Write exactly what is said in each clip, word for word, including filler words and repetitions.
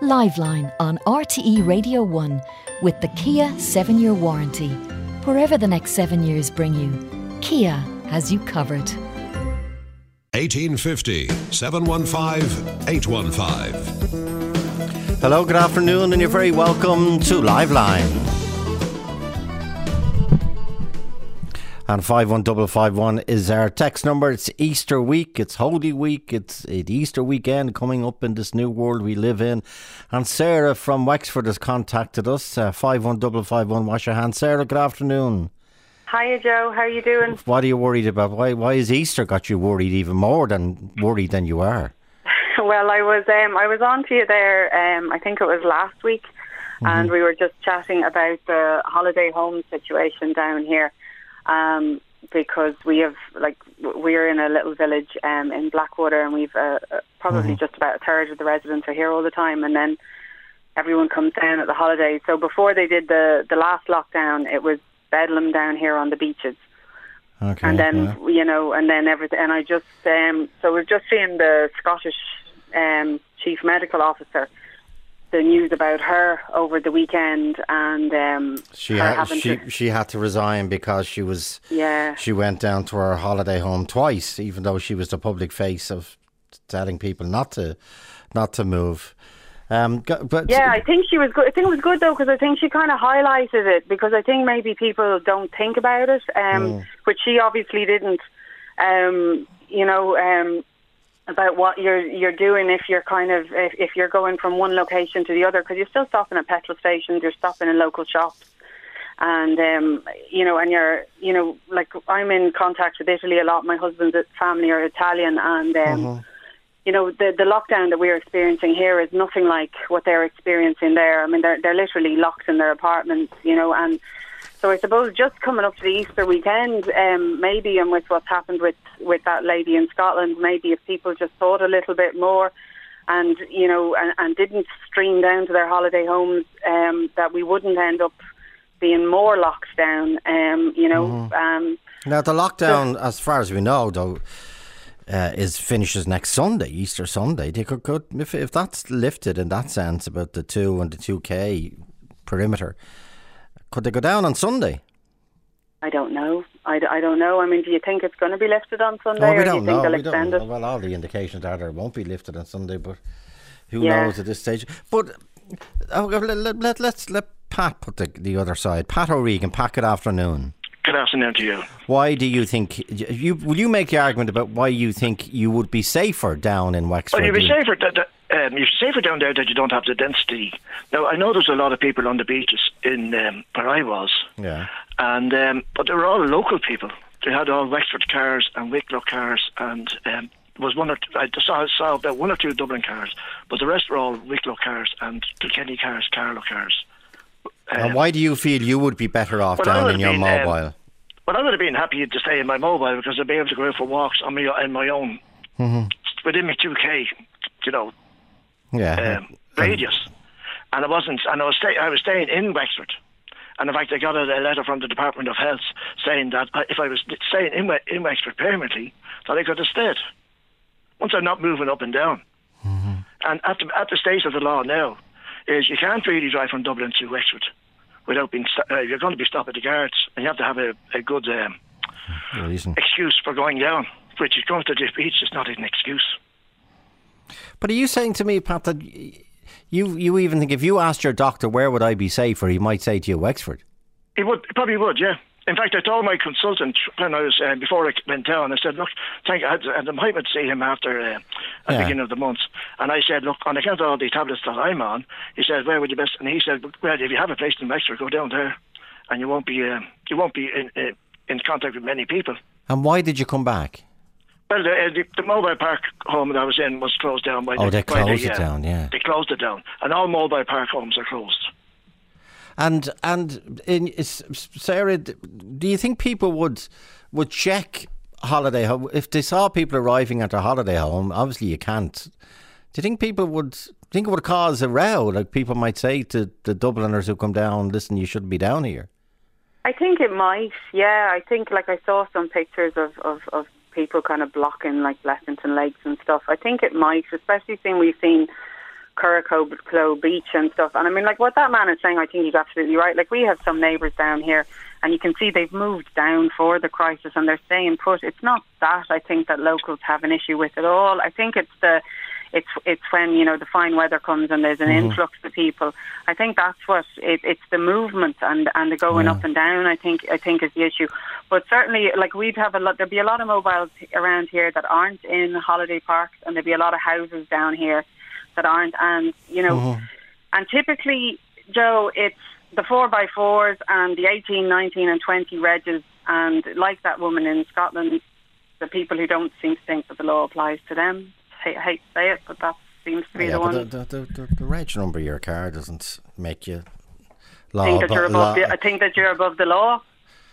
Liveline on R T E Radio one with the Kia seven-year warranty. Wherever the next seven years bring you, Kia has you covered. eighteen fifty, seven one five, eight one five. Hello, good afternoon, and you're very welcome to Liveline. And five one five five one is our text number. It's Easter week, it's Holy Week, it's it Easter weekend coming up in this new world we live in. And Sarah from Wexford has contacted us. Uh, five one five five one, wash your hands. Sarah, good afternoon. Hiya, Joe. How are you doing? What are you worried about? Why Why is Easter got you worried even more than worried than you are? Well, I was um, I was on to you there, um, I think it was last week, mm-hmm. and we were just chatting about the holiday home situation down here. Um, because we have, like, we're in a little village um, in Blackwater, and we've uh, probably mm-hmm. just about a third of the residents are here all the time, and then everyone comes down at the holidays. So before they did the, the last lockdown, it was bedlam down here on the beaches. Okay, and then, yeah. you know, and then everything, and I just, um, so we've just seen the Scottish um, Chief Medical Officer, the news about her over the weekend, and um, she her had she to, she had to resign because she was yeah she went down to her holiday home twice, even though she was the public face of telling people not to not to move. Um, but yeah, I think she was good. I think it was good though, because I think she kind of highlighted it, because I think maybe people don't think about it, um, mm. which she obviously didn't. Um, you know. Um, about what you're you're doing if you're kind of if, if you're going from one location to the other, because you're still stopping at petrol stations, you're stopping in local shops, and um, you know, and you're you know, like, I'm in contact with Italy a lot. My husband's family are Italian, and um, uh-huh. you know, the the lockdown that we're experiencing here is nothing like what they're experiencing there. I mean, they're they're literally locked in their apartments, you know, and. So I suppose just coming up to the Easter weekend, um, maybe, and with what's happened with, with that lady in Scotland, maybe if people just thought a little bit more and, you know, and, and didn't stream down to their holiday homes, um, that we wouldn't end up being more locked down, um, you know. Mm-hmm. Um, now, the lockdown, so, as far as we know, though, uh, is finishes next Sunday, Easter Sunday. They could, could, if, if that's lifted in that sense about the two and the two K perimeter, could they go down on Sunday? I don't know. I, I don't know. I mean, do you think it's going to be lifted on Sunday, oh, we or don't do you know. think they'll we extend don't it? Well, all the indications are that it won't be lifted on Sunday, but who yeah. knows at this stage. But uh, let, let, let, let's let Pat put the, the other side. Pat O'Regan, Pat, good afternoon. Good afternoon to you. Why do you think, you will you make the argument about why you think you would be safer down in Wexford? Well, you'd be safer, that, that, um, you're safer down there that you don't have the density. Now, I know there's a lot of people on the beaches in um, where I was, yeah, and um, but they were all local people. They had all Wexford cars and Wicklow cars, and um, there was one or two, I saw, saw about one or two Dublin cars, but the rest were all Wicklow cars and Kilkenny cars, Carlow cars. Um, and why do you feel you would be better off down in your been, mobile? Um, well, I would have been happy to stay in my mobile, because I'd be able to go out for walks on my, on my own, mm-hmm. within my two K, you know, yeah, um, radius. And I wasn't, and I was, stay, I was staying in Wexford. And in fact, I got a, a letter from the Department of Health saying that if I was staying in, in Wexford permanently, that I could have stayed. Once I'm not moving up and down. Mm-hmm. And at the, at the state of the law now, is you can't really drive from Dublin to Wexford without being, uh, you're going to be stopped at the guards, and you have to have a, a good um, excuse for going down, which is going to the beach is not an excuse. But are you saying to me, Pat, that you you even think if you asked your doctor where would I be safer, he might say to you Wexford? He would, he probably would, yeah. In fact, I told my consultant when I was uh, before I went down, I said, look, thank I had, I had an appointment to see him after uh, at the yeah. beginning of the month, and I said, look, on account of all the tablets that I'm on, he said, where would you best? And he said, well, if you have a place in Wexford, go down there, and you won't be uh, you won't be in uh, in contact with many people. And why did you come back? Well, the, uh, the, the mobile park home that I was in was closed down by. Oh, the, they closed the, it uh, down, yeah. They closed it down, and all mobile park homes are closed. And and in, Sarah, do you think people would would check holiday home if they saw people arriving at their holiday home? Obviously, you can't. Do you think people would think it would cause a row? Like people might say to the Dubliners who come down, "Listen, you shouldn't be down here." I think it might. Yeah, I think like I saw some pictures of of, of people kind of blocking like Blessington Lakes and stuff. I think it might, especially seeing we've seen Curracloe Beach and stuff. And I mean, like, what that man is saying, I think he's absolutely right. Like, we have some neighbours down here, and you can see they've moved down for the crisis and they're staying put. It's not that I think that locals have an issue with at all. I think it's the it's it's when, you know, the fine weather comes and there's an mm-hmm. influx of people. I think that's what it, it's the movement and and the going yeah. up and down. I think I think is the issue. But certainly, like, we'd have a lot. There'd be a lot of mobiles around here that aren't in holiday parks, and there'd be a lot of houses down here that aren't. And you know, mm-hmm. and typically, Joe, it's the four by fours and the eighteen, nineteen, and twenty regs, and like that woman in Scotland, the people who don't seem to think that the law applies to them. I hate to say it, but that seems to be yeah, the one. The, the, the, the, the reg number of your car doesn't make you law. Think that you're above law. The, I think that you're above the law.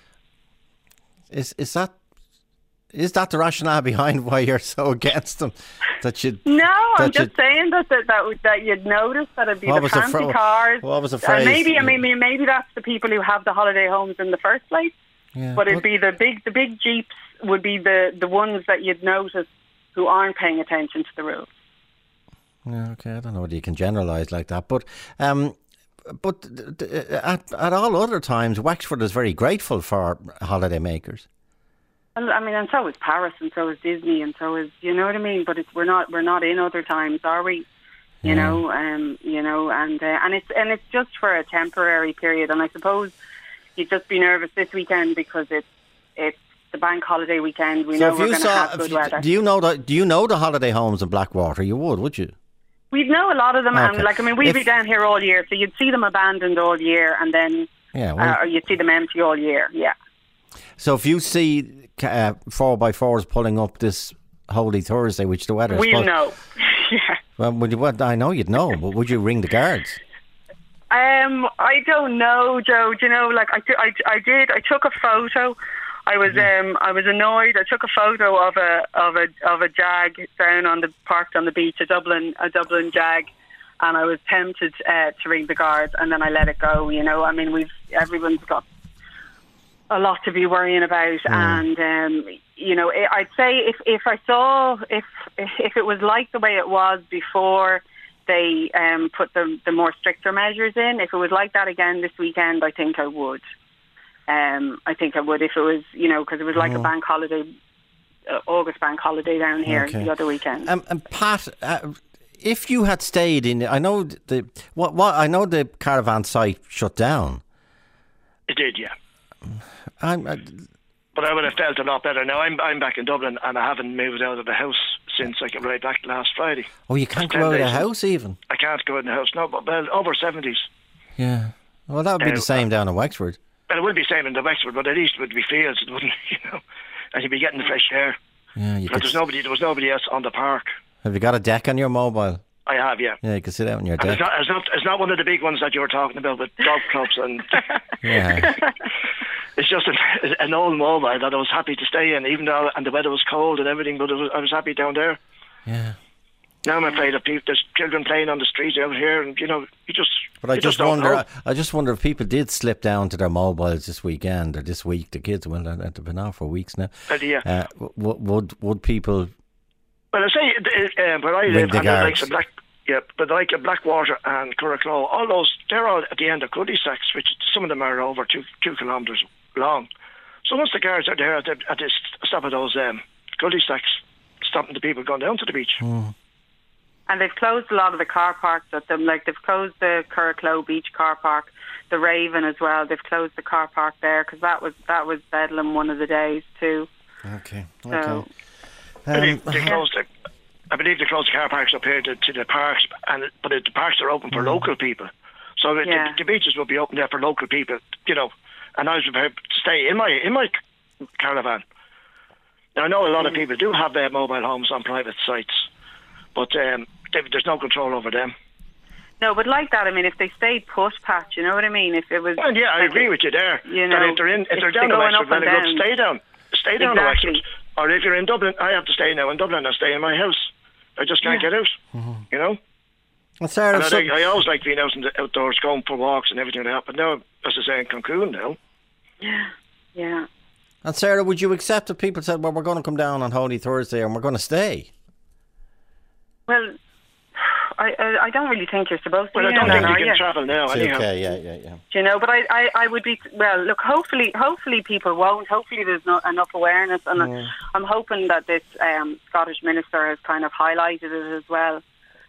Is is that is that the rationale behind why you're so against them? That you no, that I'm just you'd, saying that that that, would, that you'd notice that it'd be what the was the fancy fr- cars. What was the And phrase? maybe I mean maybe that's the people who have the holiday homes in the first place. Yeah, but it'd but- be the big the big jeeps would be the the ones that you'd notice who aren't paying attention to the rules. Yeah, okay, I don't know whether you can generalise like that, but um, but at at all other times, Wexford is very grateful for holiday makers. Well, I mean, and so is Paris, and so is Disney, and so is, you know what I mean. But it's we're not we're not in other times, are we? You Yeah. know, um, you know, and uh, and it's and it's just for a temporary period. And I suppose you'd just be nervous this weekend because it's it's the bank holiday weekend. We So know if we're you going to saw, have good if you- weather. do you know the do you know the holiday homes in Blackwater? You would, would you? We'd know a lot of them, Okay. and like I mean, we'd If- be down here all year, so you'd see them abandoned all year, and then Yeah. Well, uh, or you'd see them empty all year. Yeah. so if you see uh, four by fours pulling up this Holy Thursday, which the weather, We'll know. yeah. Well, would you, well, I know you'd know, but would you ring the guards? Um, I don't know, Joe. Do you know, like I, I, I did. I took a photo. I was um, I was annoyed. I took a photo of a of a of a Jag down on the parked on the beach, a Dublin a Dublin Jag, and I was tempted uh, to ring the guards, and then I let it go. You know, I mean, we've everyone's got a lot to be worrying about, mm. and um, you know, I'd say if if I saw if if it was like the way it was before they um, put the the more stricter measures in, if it was like that again this weekend, I think I would. Um, I think I would if it was, you know, because it was like oh. a bank holiday, uh, August bank holiday down here okay. the other weekend. Um, and Pat, uh, if you had stayed in, I know the what what I know the caravan site shut down. It did, yeah. I'm, I, but I would have felt a lot better. Now I'm I'm back in Dublin and I haven't moved out of the house since I came right back last Friday. Oh, you can't go out of the house even? I can't go out of the house. No, but well, over seventies. Yeah. Well, that would be uh, the same down in Wexford. Well, it would be the same in the Wexford, but at least it would be fields, it wouldn't, you know, and you'd be getting the fresh air. Yeah, you but there's nobody. There was nobody else on the park. Have you got a deck on your mobile? I have, yeah. Yeah, you can sit out on your and deck. It's not, it's not. It's not one of the big ones that you were talking about with golf clubs and. Yeah. It's just an, an old mobile that I was happy to stay in, even though and the weather was cold and everything. But it was, I was happy down there. Yeah. Now I'm afraid of people. There's children playing on the streets out here, and you know, you just. But I you just, just wonder. I, I just wonder if people did slip down to their mobiles this weekend or this week. The kids, well, they've been out for weeks now. Uh, yeah. Uh, would, would would people? Well, I say uh, where I live, and like some black, yeah, but like a Blackwater and Curracloe, all those they're all at the end of cul-de-sacs, which some of them are over two two kilometres long. So once the guards are there at the, at the stop of those um, cul-de-sacs, stopping the people going down to the beach. Mm. And they've closed a lot of the car parks at them. Like they've closed the Curracloe Beach car park, the Raven as well. They've closed the car park there because that was that was Bedlam one of the days too. Okay. So, okay. Um, I believe they closed the, I believe they closed the car parks up here to, to the parks, and but the parks are open for mm. local people. So yeah. the, the beaches will be open there for local people, you know. And I was prepared to stay in my in my caravan. Now I know a lot mm. of people do have their mobile homes on private sites, but um, they, there's no control over them. No, but like that, I mean, if they stayed put, Pat, you know what I mean? If it was, well, yeah, I like agree it, with you there. You know, that if they're in, if they're down in Wexford, well, good, stay down, stay down in exactly. Wexford. Or if you're in Dublin, I have to stay now in Dublin. I stay in my house. I just can't yeah. get out. Mm-hmm. You know. Well, Sarah, and I, so think, I always like being out in the outdoors, going for walks and everything like that. But now, as I say, in Cancun now. Yeah, yeah. And Sarah, would you accept if people said, "Well, we're going to come down on Holy Thursday and we're going to stay"? Well, I, I I don't really think you're supposed to. Well, I be don't in think then, you are can you? travel now. It's Anyhow. okay, yeah, yeah, yeah. Do you know? But I, I, I would be. Well, look. Hopefully, hopefully people won't. Hopefully, there's not enough awareness, and Mm. I'm hoping that this um, Scottish minister has kind of highlighted it as well.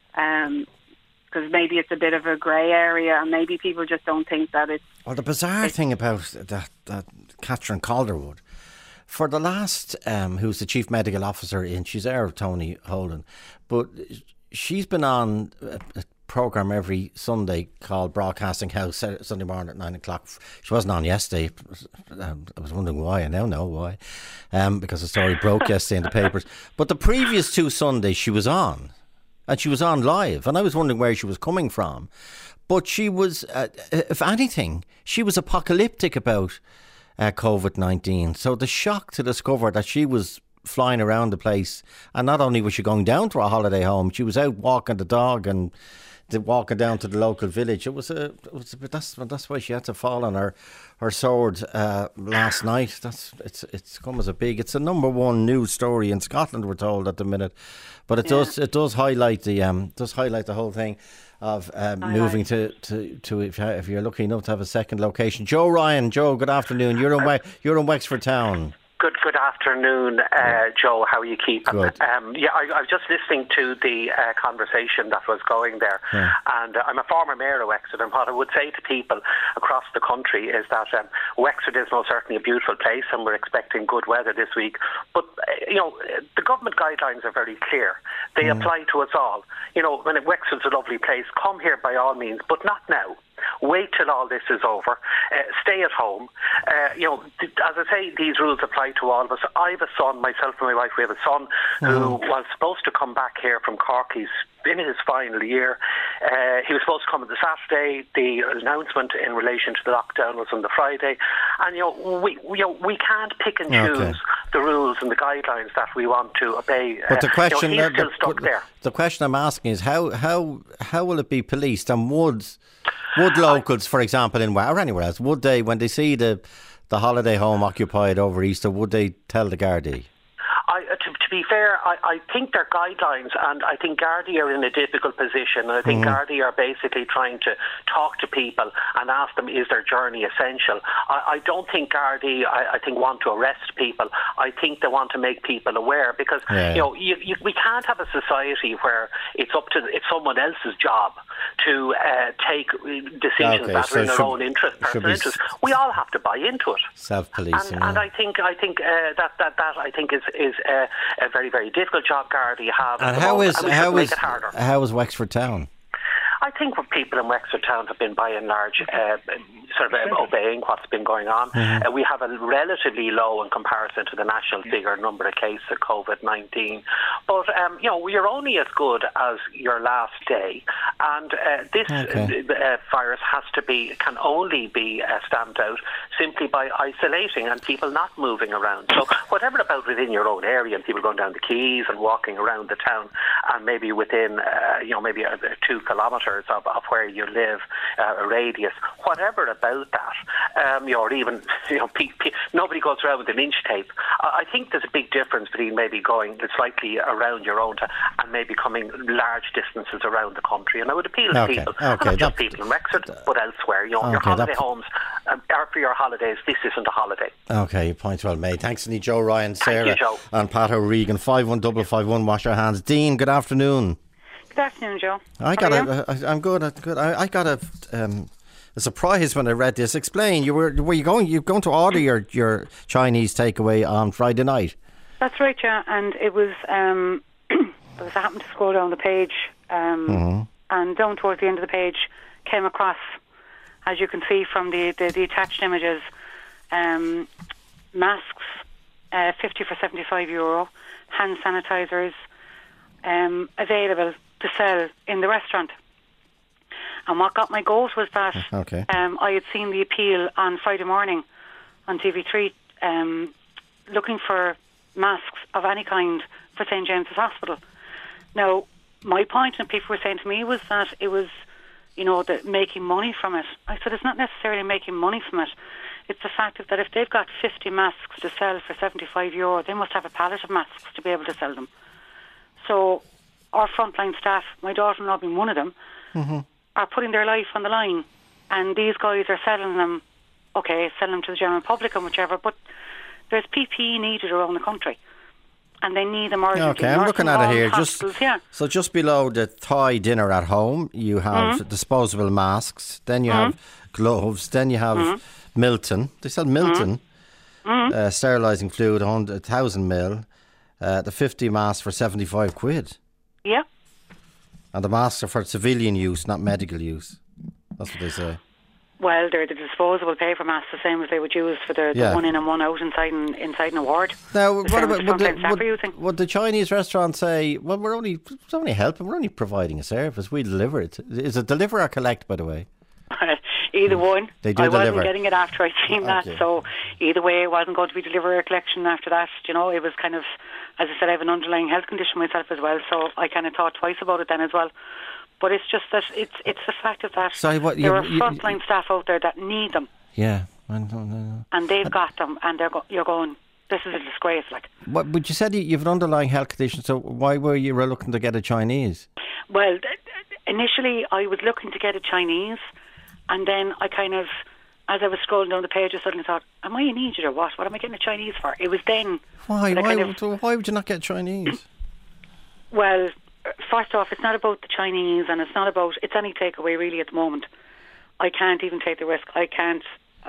Um, because maybe it's a bit of a grey area, and maybe people just don't think that it's. Well, the bizarre thing about that, that Catherine Calderwood, for the last, um, who's the chief medical officer in, she's there, Tony Holden, but she's been on a, a programme every Sunday called Broadcasting House, Sunday morning at nine o'clock. She wasn't on yesterday. Um, I was wondering why. I now know why, um, because the story broke yesterday in the papers. But the previous two Sundays she was on. And she was on live, and I was wondering where she was coming from. But she was, uh, if anything, she was apocalyptic about uh, COVID nineteen. So the shock to discover that she was flying around the place, and not only was she going down to a holiday home, she was out walking the dog and the, walking down to the local village. It was a, it was a that's that's why she had to fall on her her sword uh, last night. That's it's it's come as a big. It's a number one news story in Scotland, we're told at the minute. But it yeah. does it does highlight the um does highlight the whole thing of um, moving to, to, to if, if you're lucky enough to have a second location. Joe Ryan, Joe, good afternoon. You're in We- you're in Wexford Town. Good good afternoon, uh, Joe. How are you keeping? Good. Um, yeah, I, I was just listening to the uh, conversation that was going there. Yeah. And uh, I'm a former mayor of Wexford, and what I would say to people across the country is that um, Wexford is most certainly a beautiful place, and we're expecting good weather this week. But, uh, you know, the government guidelines are very clear. They mm. apply to us all. You know, when Wexford's a lovely place, come here by all means, but not now. Wait till all this is over. Uh, stay at home. Uh, you know, th- as I say, these rules apply to all of us. I have a son, myself and my wife, we have a son who mm. was supposed to come back here from Cork. He's in his final year. Uh, he was supposed to come on the Saturday. The announcement in relation to the lockdown was on the Friday. And, you know, we, we, you know, we can't pick and choose okay. the rules and the guidelines that we want to obey. But the question, uh, you know, he's uh, still stuck the, there. The question I'm asking is how how how will it be policed, and would would locals, for example, in or anywhere else, would they, when they see the the holiday home occupied over Easter, would they tell the Gardaí? I, to, to be fair, I, I think they're guidelines, and I think Gardaí are in a difficult position. And I think mm. Gardaí are basically trying to talk to people and ask them, is their journey essential? I, I don't think Gardaí, I, I think, want to arrest people. I think they want to make people aware, because yeah. you know you, you, we can't have a society where it's up to it's someone else's job to uh, take decisions okay, that so are in their should, own interest, personal interest. We all have to buy into it. Self-policing, and, yeah. and I think I think uh, that that that I think is is uh, a very very difficult job Gardaí have. And how is and how is it how is Wexford Town? I think what people in Wexford Town have been by and large uh, sort of uh, obeying what's been going on. Mm-hmm. Uh, we have a relatively low in comparison to the national figure number of cases of COVID nineteen. But, um, you know, you're only as good as your last day. And uh, this okay. uh, virus has to be, can only be uh, stamped out simply by isolating and people not moving around. So whatever about within your own area and people going down the quays and walking around the town and maybe within, uh, you know, maybe a, a two kilometres of, of where you live, uh, a radius, whatever about that, um, you know, or even, you know, pe- pe- nobody goes around with an inch tape. I, I think there's a big difference between maybe going slightly around your own town and maybe coming large distances around the country. And I would appeal to okay. people, okay. not that, just people in Wexford, but elsewhere. You know, okay, your holiday that, homes um, are for your holidays. This isn't a holiday. Okay, point well made. Thanks, Annie. Joe Ryan, Sarah, Thank you, Joe. and Pat O'Regan. five one five five one. Wash your hands. Dean, good afternoon. Good afternoon, Joe. I got a, I, I'm good. I'm good. I, I got a, um, a surprise when I read this. Explain. You were were you going? You going to order your, your Chinese takeaway on Friday night? That's right, yeah. And it was. Um, because I happened to scroll down the page, um, mm-hmm. and down towards the end of the page, came across, as you can see from the the, the attached images, um, masks, uh, fifty for seventy-five euro, hand sanitizers, um, available to sell in the restaurant. And what got my goat was that okay. um, I had seen the appeal on Friday morning on T V three, um, looking for masks of any kind for Saint James's Hospital. Now, my point, and people were saying to me, was that it was, you know, the making money from it. I said it's not necessarily making money from it. It's the fact that if they've got fifty masks to sell for seventy-five euro, they must have a pallet of masks to be able to sell them. So our frontline staff, my daughter-in-law being one of them, Mm-hmm. are putting their life on the line. And these guys are selling them, okay, selling them to the general public and whichever, but there's P P E needed around the country. And they need them urgently. Okay, I'm looking at it here. Just yeah. So just below the Thai dinner at home, you have Mm-hmm. disposable masks, then you Mm-hmm. have gloves, then you have Mm-hmm. Milton. They sell Milton, Mm-hmm. uh, sterilising fluid, one thousand mil, uh, the fifty masks for seventy-five quid. Yeah. And the masks are for civilian use, not medical use. That's what they say. Well, they're the disposable paper masks, the same as they would use for the, the Yeah. one in and one out inside an, inside an award. Now, The what same as about the would the, frontline staff are would, using. would the Chinese restaurant say, well, we're only, it's only helping, we're only providing a service, we deliver it. Is it deliver or collect, by the way? Either one. They do I deliver. wasn't getting it after I'd seen that, Okay. so either way, it wasn't going to be delivery or collection after that. You know, it was kind of, as I said, I have an underlying health condition myself as well, so I kind of thought twice about it then as well. But it's just that it's it's the fact of that Sorry, what, there you- are you- frontline staff out there that need them, Yeah. I don't know. and they've got them, and they're go- you're going, this is a disgrace, like. What, but you said you- you've an underlying health condition, so why were you looking to get a Chinese? Well, th- th- initially I was looking to get a Chinese, and then I kind of, as I was scrolling down the page, I suddenly thought, am I an idiot or what? What am I getting a Chinese for? It was then. Why? that I Why, kind of- would- why would you not get Chinese? Well, first off, it's not about the Chinese, and it's not about, it's any takeaway really at the moment. I can't even take the risk. I can't,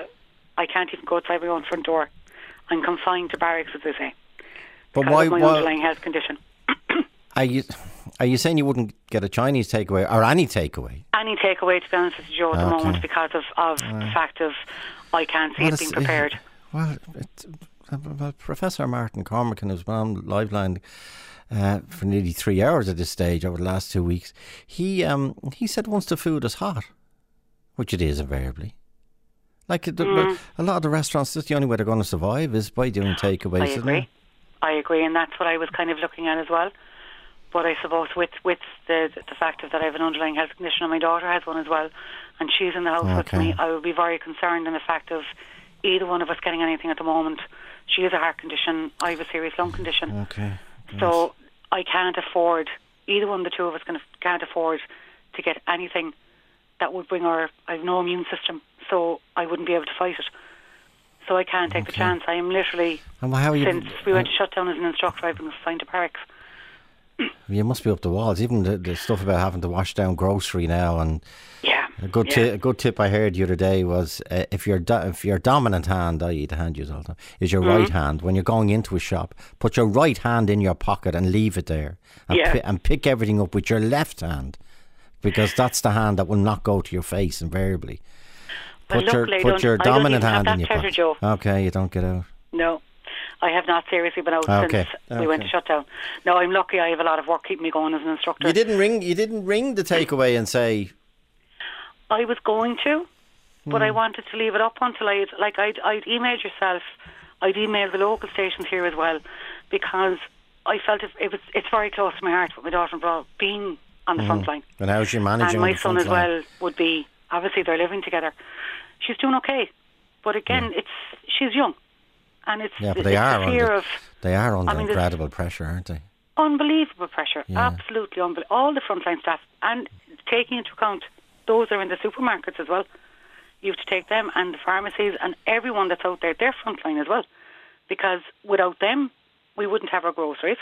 I can't even go outside my own front door. I'm confined to barracks, as they say, But because why? of my why underlying health condition. are you? Are you saying you wouldn't get a Chinese takeaway or any takeaway? Any takeaway, to be honest with you, Joe, at the Okay. moment, because of, of the fact of I can't see Well, it being it's- prepared. Well, it, well, Professor Martin Cormacan, who's been on Liveline uh, for nearly three hours at this stage over the last two weeks, he um, he said once the food is hot, which it is invariably. Like the, Mm. a lot of the restaurants, that's the only way they're going to survive is by doing takeaways. I isn't agree. it? I agree, and that's what I was kind of looking at as well. But I suppose with with the the fact of that I have an underlying health condition and my daughter has one as well, and she's in the house with Okay. me, I would be very concerned in the fact of either one of us getting anything at the moment. She has a heart condition, I have a serious lung condition. Okay. So I can't afford, either one of the two of us can, can't afford to get anything that would bring our, I have no immune system, so I wouldn't be able to fight it. So I can't take the chance. I am literally, And how are you? since we went to shut down as an instructor, I've been assigned to barracks. You must be up the walls. Even the, the stuff about having to wash down grocery now, and Yeah. a good yeah. ti- a good tip I heard the other day was uh, if your do- if your dominant hand, that is the hand you use all the time, is your Mm-hmm. right hand. When you're going into a shop, put your right hand in your pocket and leave it there, and, Yeah. pi- and pick everything up with your left hand, because that's the hand that will not go to your face invariably. Well, Put your luckily I put don't- your I don't dominant even have hand in that your pleasure, pocket. Joe. Okay, you don't get out. No, I have not seriously been out Okay. since we went to Okay. shut down. No, I'm lucky I have a lot of work keeping me going as an instructor. You didn't ring. You didn't ring the takeaway and say, I was going to, but Hmm. I wanted to leave it up until I, like, I'd, I'd emailed yourself, I'd emailed the local stations here as well, because I felt it, it was, it's very close to my heart with my daughter-in-law being on the front line. and how's she managing? And on my the son front as line? well would be, obviously they're living together. She's doing okay, but again, it's she's young, and it's, Yeah, but it's they are the fear under, of they are under I mean, there's- incredible pressure, aren't they? unbelievable pressure, Yeah. absolutely unbelievable. All the frontline staff, and taking into account those are in the supermarkets as well. You have to take them and the pharmacies and everyone that's out there, they're frontline as well, because without them, we wouldn't have our groceries.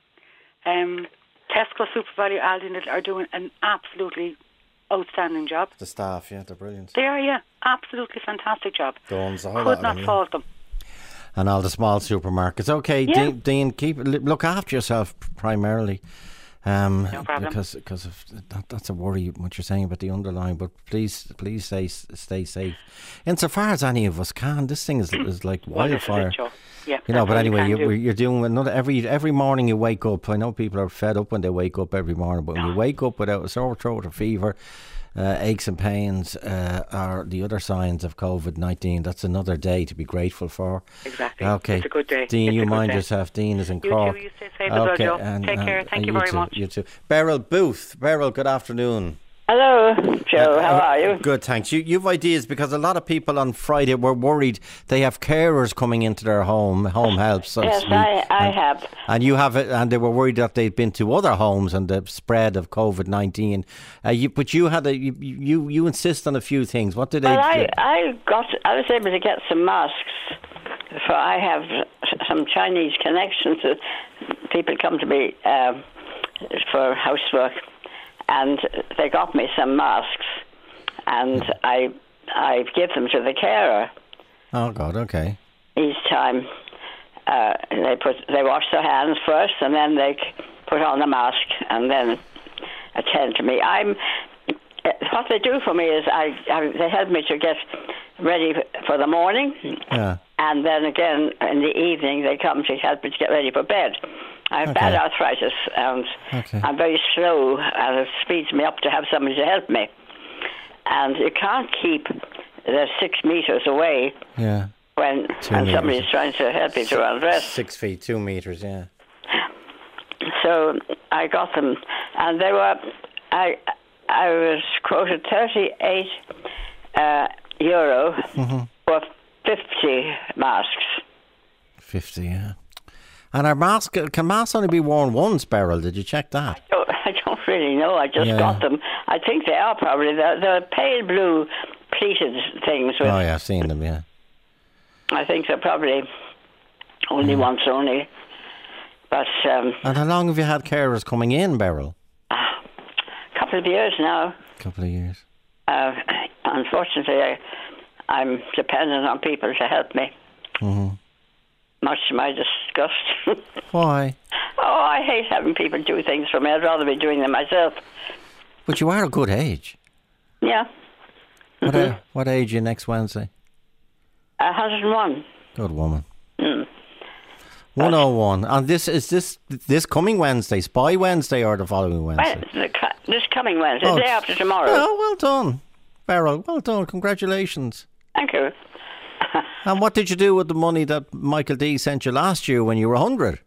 Um, Tesco, SuperValu, Aldi and Lidl are doing an absolutely outstanding job. The staff, yeah, they're brilliant. They are, yeah, absolutely fantastic job. Dawn's a whole lot Could of not them, yeah. fault them. And all the small supermarkets. Okay, Yeah. Dean, Dean, keep look after yourself primarily. Um, No problem. Because because of that, that's a worry what you're saying about the underlying. But please, please stay stay safe. Insofar as any of us can, this thing is is like Well, this is wildfire. it, Joe. Yeah, You know, that's but all you anyway, can you, do. you're doing another every every morning you wake up. I know people are fed up when they wake up every morning, but when you wake up without a sore throat or fever, uh, aches and pains uh, are the other signs of COVID nineteen. That's another day to be grateful for. Exactly. Okay, It's a good day. Dean, It's you a good mind day. yourself. Dean is in You Cork. too, you stay safe as well, Joe. Take care. Thank you very too, much. You too. Beryl Booth. Beryl, good afternoon. Hello, Joe. How are you? Good, thanks. You, you've ideas because a lot of people on Friday were worried they have carers coming into their home, home help. So Yes, I, I and, have. And you have it, and they were worried that they'd been to other homes and the spread of COVID nineteen. Uh, you, but you had a you, you you insist on a few things. What did they? Well, I, do? I got. I was able to get some masks. For I have some Chinese connections. That people come to me um, for housework. And they got me some masks, and I I give them to the carer. Oh God, okay. Each time, uh, they put they wash their hands first, and then they put on the mask, and then attend to me. I'm what they do for me is I, I they help me to get ready for the morning, yeah. and then again in the evening they come to help me to get ready for bed. I have Okay. bad arthritis, and Okay. I'm very slow, and it speeds me up to have somebody to help me. And you can't keep the six meters away Yeah. when, Two when meters. somebody's trying to help you to undress. Six feet, two meters. Yeah. So I got them, and they were. I I was quoted thirty-eight uh, euro Mm-hmm. for fifty masks. Fifty. Yeah. And our mask can masks only be worn once, Beryl? Did you check that? Oh, I don't really know. I just Yeah. got them. I think they are probably the, the pale blue pleated things. With, Oh yeah, I've seen them. Yeah. I think they're probably only Mm. once only. But um, And how long have you had carers coming in, Beryl? a couple of years now. A couple of years. Uh, unfortunately, I, I'm dependent on people to help me. Mm-hmm. Much to my disgust. Why? Oh, I hate having people do things for me. I'd rather be doing them myself. But you are a good age. Yeah. What, a, what age are you next Wednesday? one hundred and one. Good woman. Mm. one oh one. And this is this this coming Wednesday, Spy Wednesday or the following Wednesday? Well, the, cu- this coming Wednesday, Oh, the day after tomorrow. Oh, well done, Beryl. Well done. Congratulations. Thank you. And what did you do with the money that Michael D sent you last year when you were one hundred?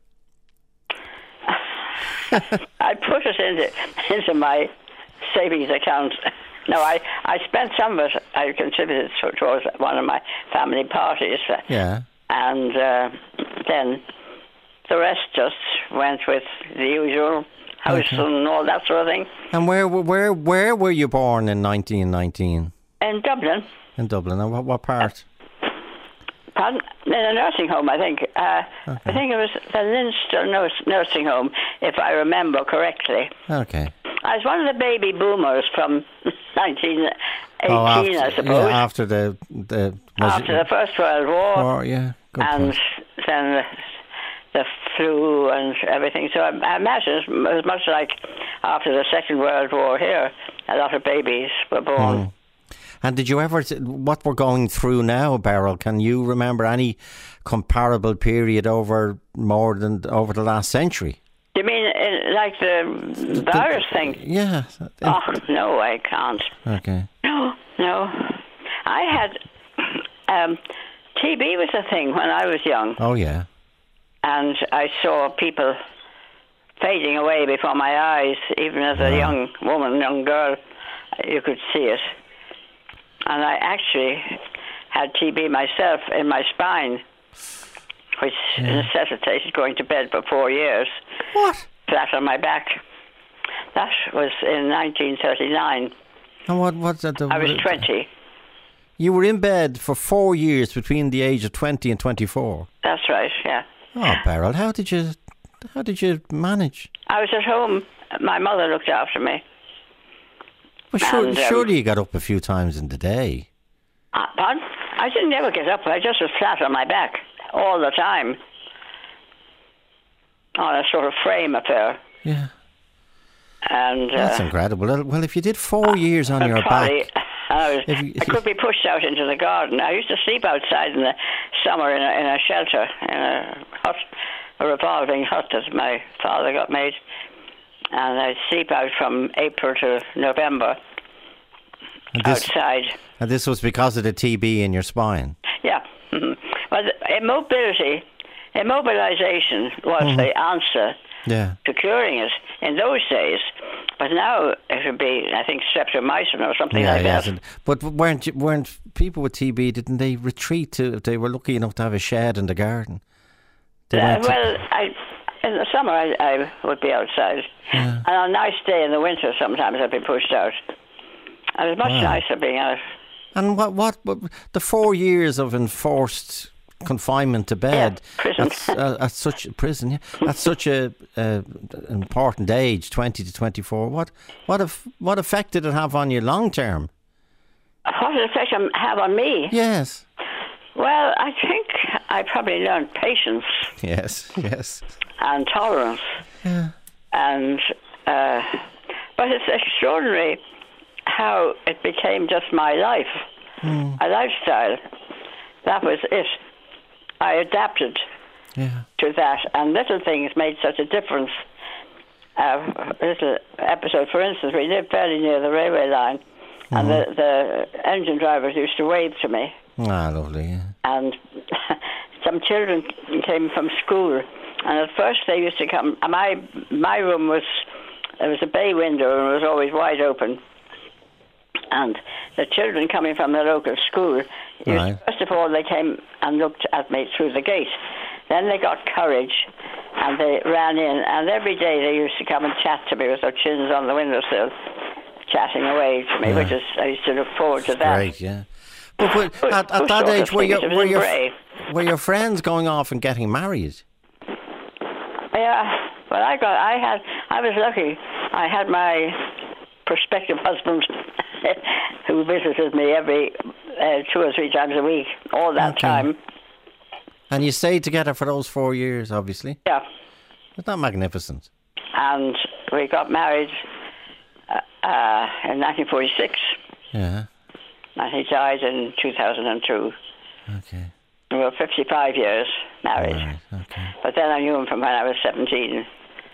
I put it into into my savings account. No, I, I spent some of it. I contributed to- towards one of my family parties. Yeah. And uh, then the rest just went with the usual house Okay. and all that sort of thing. And where where where were you born in nineteen nineteen? In Dublin, In Dublin. And what, what part? pardon, in a nursing home, I think. Uh, I think it was the Leinster nurs- nursing home, if I remember correctly. Okay. I was one of the baby boomers from nineteen eighteen, Oh, after, I suppose. yeah, after the the was after it, the First World War, war, yeah. Good and point. then the, the flu and everything. So I, I imagine it was much like after the Second World War here. A lot of babies were born. Mm. And did you ever, what we're going through now, Beryl, can you remember any comparable period over more than, over the last century? You mean uh, like the virus thing? Yeah. Oh, no, I can't. Okay. No, no. I had, um, T B was a thing when I was young, Oh, yeah. and I saw people fading away before my eyes, even as a Wow. young woman, young girl, you could see it. And I actually had T B myself in my spine, which necessitated going to bed for four years. What? Flat on my back. That was in nineteen thirty-nine. And what, what's that? The, I was twenty. You were in bed for four years between the age of twenty and twenty-four. That's right, yeah. Oh, Beryl, how did you, how did you manage? I was at home. My mother looked after me. Well, sure, And, um, surely you got up a few times in the day. Uh, pardon? I didn't ever get up. I just was flat on my back all the time. On a sort of frame affair. Yeah. And uh, That's incredible. Well, well, if you did four years on and your probably, back, I, was, If you- if I could be pushed out into the garden. I used to sleep outside in the summer in a, in a shelter, in a hut, a revolving hut that my father got made. And I'd sleep out from April to November and this, outside. and this was because of the T B in your spine. Yeah. Mhm. Well, the immobility, immobilization was the answer Yeah. to curing it. In those days, But now it would be, I think, streptomycin or something Yeah, like yes. that. and- But weren't you- weren't people with T B? Didn't they retreat to? If they were lucky enough to have a shed in the garden. They Uh, went to- well, I, in the summer I, I would be outside. And on a nice day in the winter, sometimes I'd be pushed out. And it was much Wow. nicer being out. And what, what what the four years of enforced confinement to bed? Yeah, prison. That's, uh, at such prison. Yeah, at such a uh, important age, twenty to twenty four. What what if, what effect did it have on you long term? What did effect it have on me? Yes. Well, I think I probably learned patience Yes. Yes. and tolerance. Yeah. And uh, but it's extraordinary how it became just my life, Hmm. my lifestyle. That was it. I adapted Yeah. to that, and little things made such a difference. Uh, a little episode, for instance, we lived fairly near the railway line, and the, the engine drivers used to wave to me, Ah, lovely. Yeah. and some children came from school, and at first they used to come. My my room was there was a bay window and it was always wide open, and the children coming from the local school, used, Right. first of all they came and looked at me through the gate. Then they got courage, and they ran in, and every day they used to come and chat to me with their chins on the windowsill, chatting away to me, Yeah. which is I used to look forward to that. Great. Yeah. But, but Who- at, who at that sort of age, were things? your It was were in your Bray. were your friends going off and getting married? Yeah, well, I got, I had, I was lucky. I had my prospective husband who visited me every uh, two or three times a week, all that Okay. time. And you stayed together for those four years, obviously. Yeah, Isn't that magnificent? and we got married uh, uh, in nineteen forty-six, Yeah. and he died in two thousand two. Okay. We were fifty-five years married, Right. Okay. but then I knew him from when I was seventeen.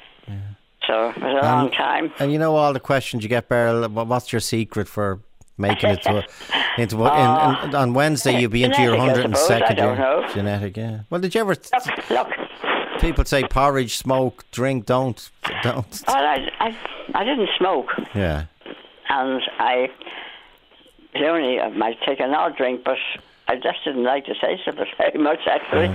So it was a long time. And you know all the questions you get, Beryl. wha- What's your secret for making it to into Oh. in, in, on Wednesday? You'll be into your Genetic, I hundred and suppose. I second don't year. know. Genetic, yeah. Well, did you ever? Look, look. People say porridge, smoke, drink, don't, don't. Well, I, I, I didn't smoke, Yeah. and I was only I might take an odd drink, but I just didn't like the taste of it very much, actually.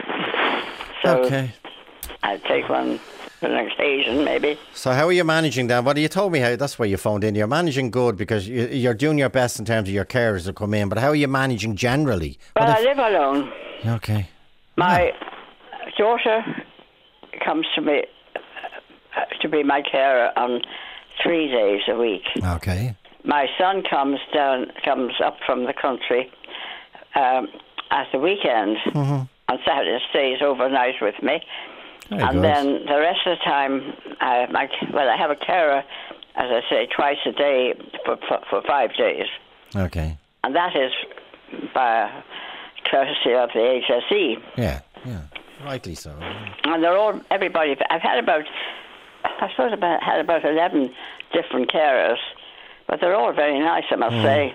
So Okay. I'd take one on an occasion, maybe. So how are you managing that? Well, you told me how. That's why you phoned in. You're managing good because you, you're doing your best in terms of your carers that come in. But how are you managing generally? Well, What I if- live alone. okay. My daughter comes to me uh, to be my carer on three days a week. Okay. My son comes down, comes up from the country um, at the weekend Mm-hmm. on Saturday, stays overnight with me, Very and good. then the rest of the time, I, my, well, I have a carer, as I say, twice a day for for, for five days, Okay. and that is by courtesy of the H S E. Yeah. Yeah. Rightly so. And they're all, everybody, I've had about, I suppose I've had about eleven different carers, but they're all very nice, I must say.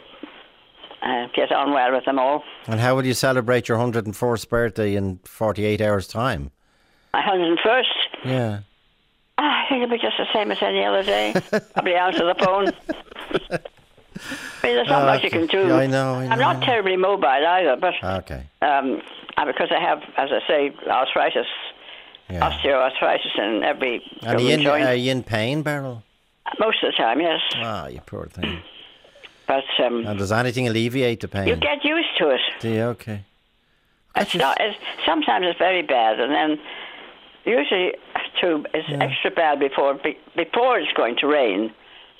Uh, get on well with them all. And how will you celebrate your one hundred and first birthday in forty-eight hours' time? My one hundred and first, Yeah. ah, I think it'll be just the same as any other day. Probably answer the phone. I mean, there's not Oh, much you can do. yeah, I know, I I'm not know. terribly mobile either, but Okay. um, uh, because I have, as I say, arthritis, Yeah. osteoarthritis in every And are you in, joint. are you in pain, Beryl? Most of the time, yes. Ah, you poor thing. But um, And does anything alleviate the pain? you get used to it. Do you? Okay. It's not, it's, sometimes it's very bad, and then usually too it's Yeah. extra bad before be, before it's going to rain.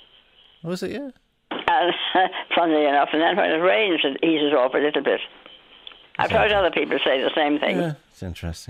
Was it? Yeah. And funnily enough, and then when it rains, it eases off a little bit. I've heard other people say the same thing. Yeah. It's interesting.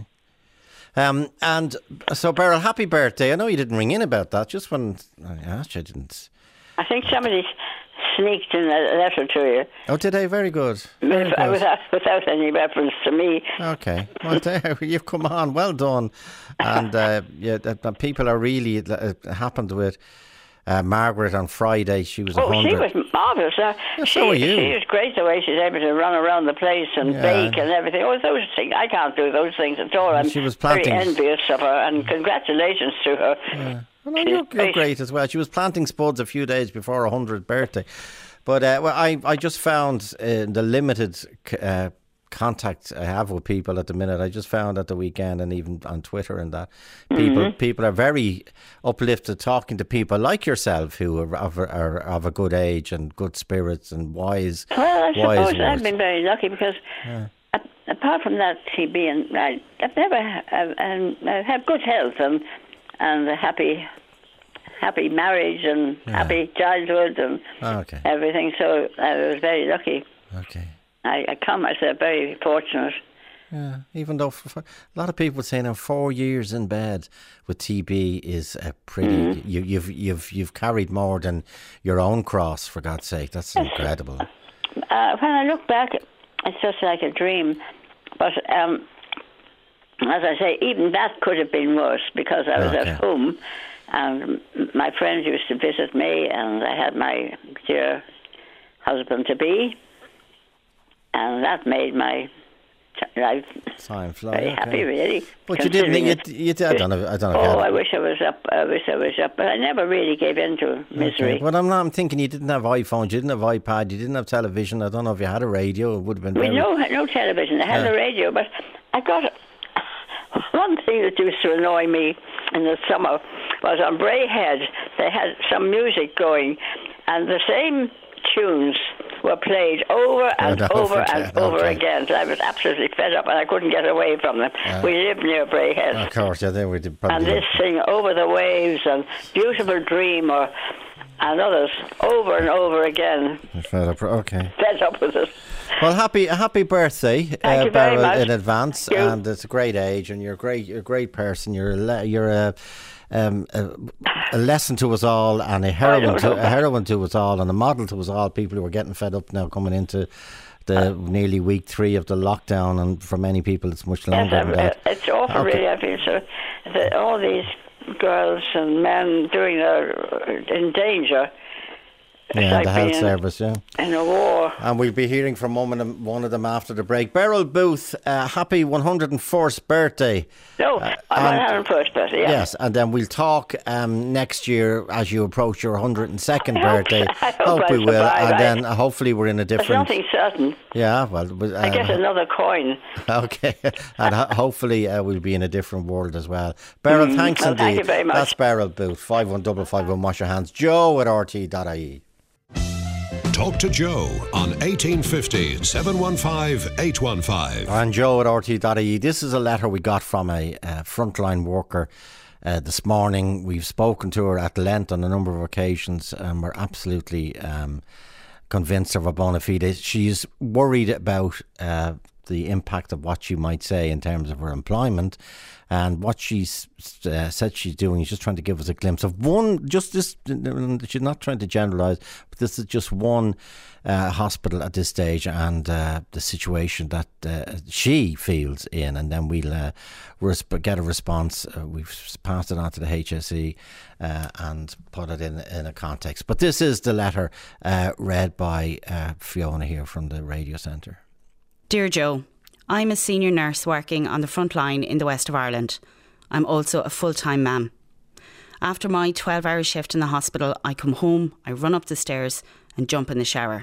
Um, and so, Beryl, happy birthday. I know you didn't ring in about that. Just when I asked you, I didn't. I think somebody sneaked in a letter to you Oh, did I? Very good. Very without, good. without, without any reference to me. Okay. Well, there you've come on. Well done. And uh, yeah, the, the people are really. It happened with uh, Margaret on Friday. She was a Oh, she hundred. was marvellous. Uh, Yeah, she, so are you. she was great the way she's able to run around the place and Yeah. bake and everything. Oh, those things. I can't do those things at all. I'm She was very planting- envious of her, and congratulations to her. Well, no, you're, you're great as well. She was planting spuds a few days before her hundredth birthday. But uh, well, I, I just found uh, the limited uh, contact I have with people at the minute. I just found at the weekend, and even on Twitter and that, people mm-hmm. people are very uplifted talking to people like yourself who are of, are of a good age and good spirits and wise. Well, I wise suppose I've been very lucky because yeah. a- apart from that T B, and I, I've never I've, I've had good health and and a happy. happy marriage and yeah. happy childhood and oh, okay. everything. So I was very lucky. Okay. I, I count myself very fortunate. Yeah, even though for, for, a lot of people say now four years in bed with T B is a pretty. Mm-hmm. You, you've you've you've carried more than your own cross, for God's sake. That's yes. incredible. Uh, when I look back, it's just like a dream. But um, as I say, even that could have been worse because I was okay. at home. And my friends used to visit me, and I had my dear husband-to-be, and that made my life Time fly, very okay. happy, really. But you didn't, you, you did, I don't know, I don't know. Oh, I wish I was up, I wish I was up, but I never really gave in to misery. Okay. But I'm not, I'm thinking you didn't have iPhones, you didn't have iPad, you didn't have television, I don't know if you had a radio, it would have been very... We no, no television, I had yeah. a radio, but I got... A, one thing that used to annoy me in the summer was on Bray Head, they had some music going, and the same tunes were played over and oh, no, over and okay. over again. So I was absolutely fed up, and I couldn't get away from them. Uh, we lived near Bray Head. Of course, yeah, there we did. Probably and this thing, Over the Waves and Beautiful Dream, or and others, over and over again. Fed up, okay. Fed up with it. Well, happy happy birthday, Thank uh, you very Beryl, much. in advance, and it's a great age, and you're a great, you're a great person. You're a, le- you're a, um, a, a lesson to us all, and a heroine to a heroine to us all, and a model to us all. People who are getting fed up now, coming into the uh, nearly week three of the lockdown, and for many people, it's much longer yes, than that. It's awful, okay. really. I feel so. That all these girls and men doing their in danger. Yeah, like the health service, yeah. In a war. And we'll be hearing from one of them, one of them after the break. Beryl Booth, uh, happy one hundred first birthday. No, uh, I'm one hundred first birthday, yeah. Yes, and then we'll talk um, next year as you approach your one hundred second birthday. I hope, hope I we will. survive. And then uh, hopefully we're in a different... There's nothing certain. Yeah, well... Uh, I guess another coin. Okay, and ho- hopefully uh, we'll be in a different world as well. Beryl, mm, thanks well, indeed. Thank you very much. That's Beryl Booth, five one five five one, wash your hands. Joe at r t dot i e. Talk to Joe on eighteen fifty, seven one five, eight one five. And Joe at r t dot i e. This is a letter we got from a uh, frontline worker uh, this morning. We've spoken to her at length on a number of occasions, and we're absolutely um, convinced of her bona fide. She's worried about uh, the impact of what she might say in terms of her employment. And what she's uh, said she's doing is just trying to give us a glimpse of one, just this, she's not trying to generalise, but this is just one uh, hospital at this stage, and uh, the situation that uh, she feels in. And then we'll uh, resp- get a response. Uh, we've passed it on to the H S E uh, and put it in, in a context. But this is the letter uh, read by uh, Fiona here from the radio centre. Dear Joe, I'm a senior nurse working on the front line in the west of Ireland. I'm also a full-time mum. After my twelve-hour shift in the hospital, I come home, I run up the stairs and jump in the shower.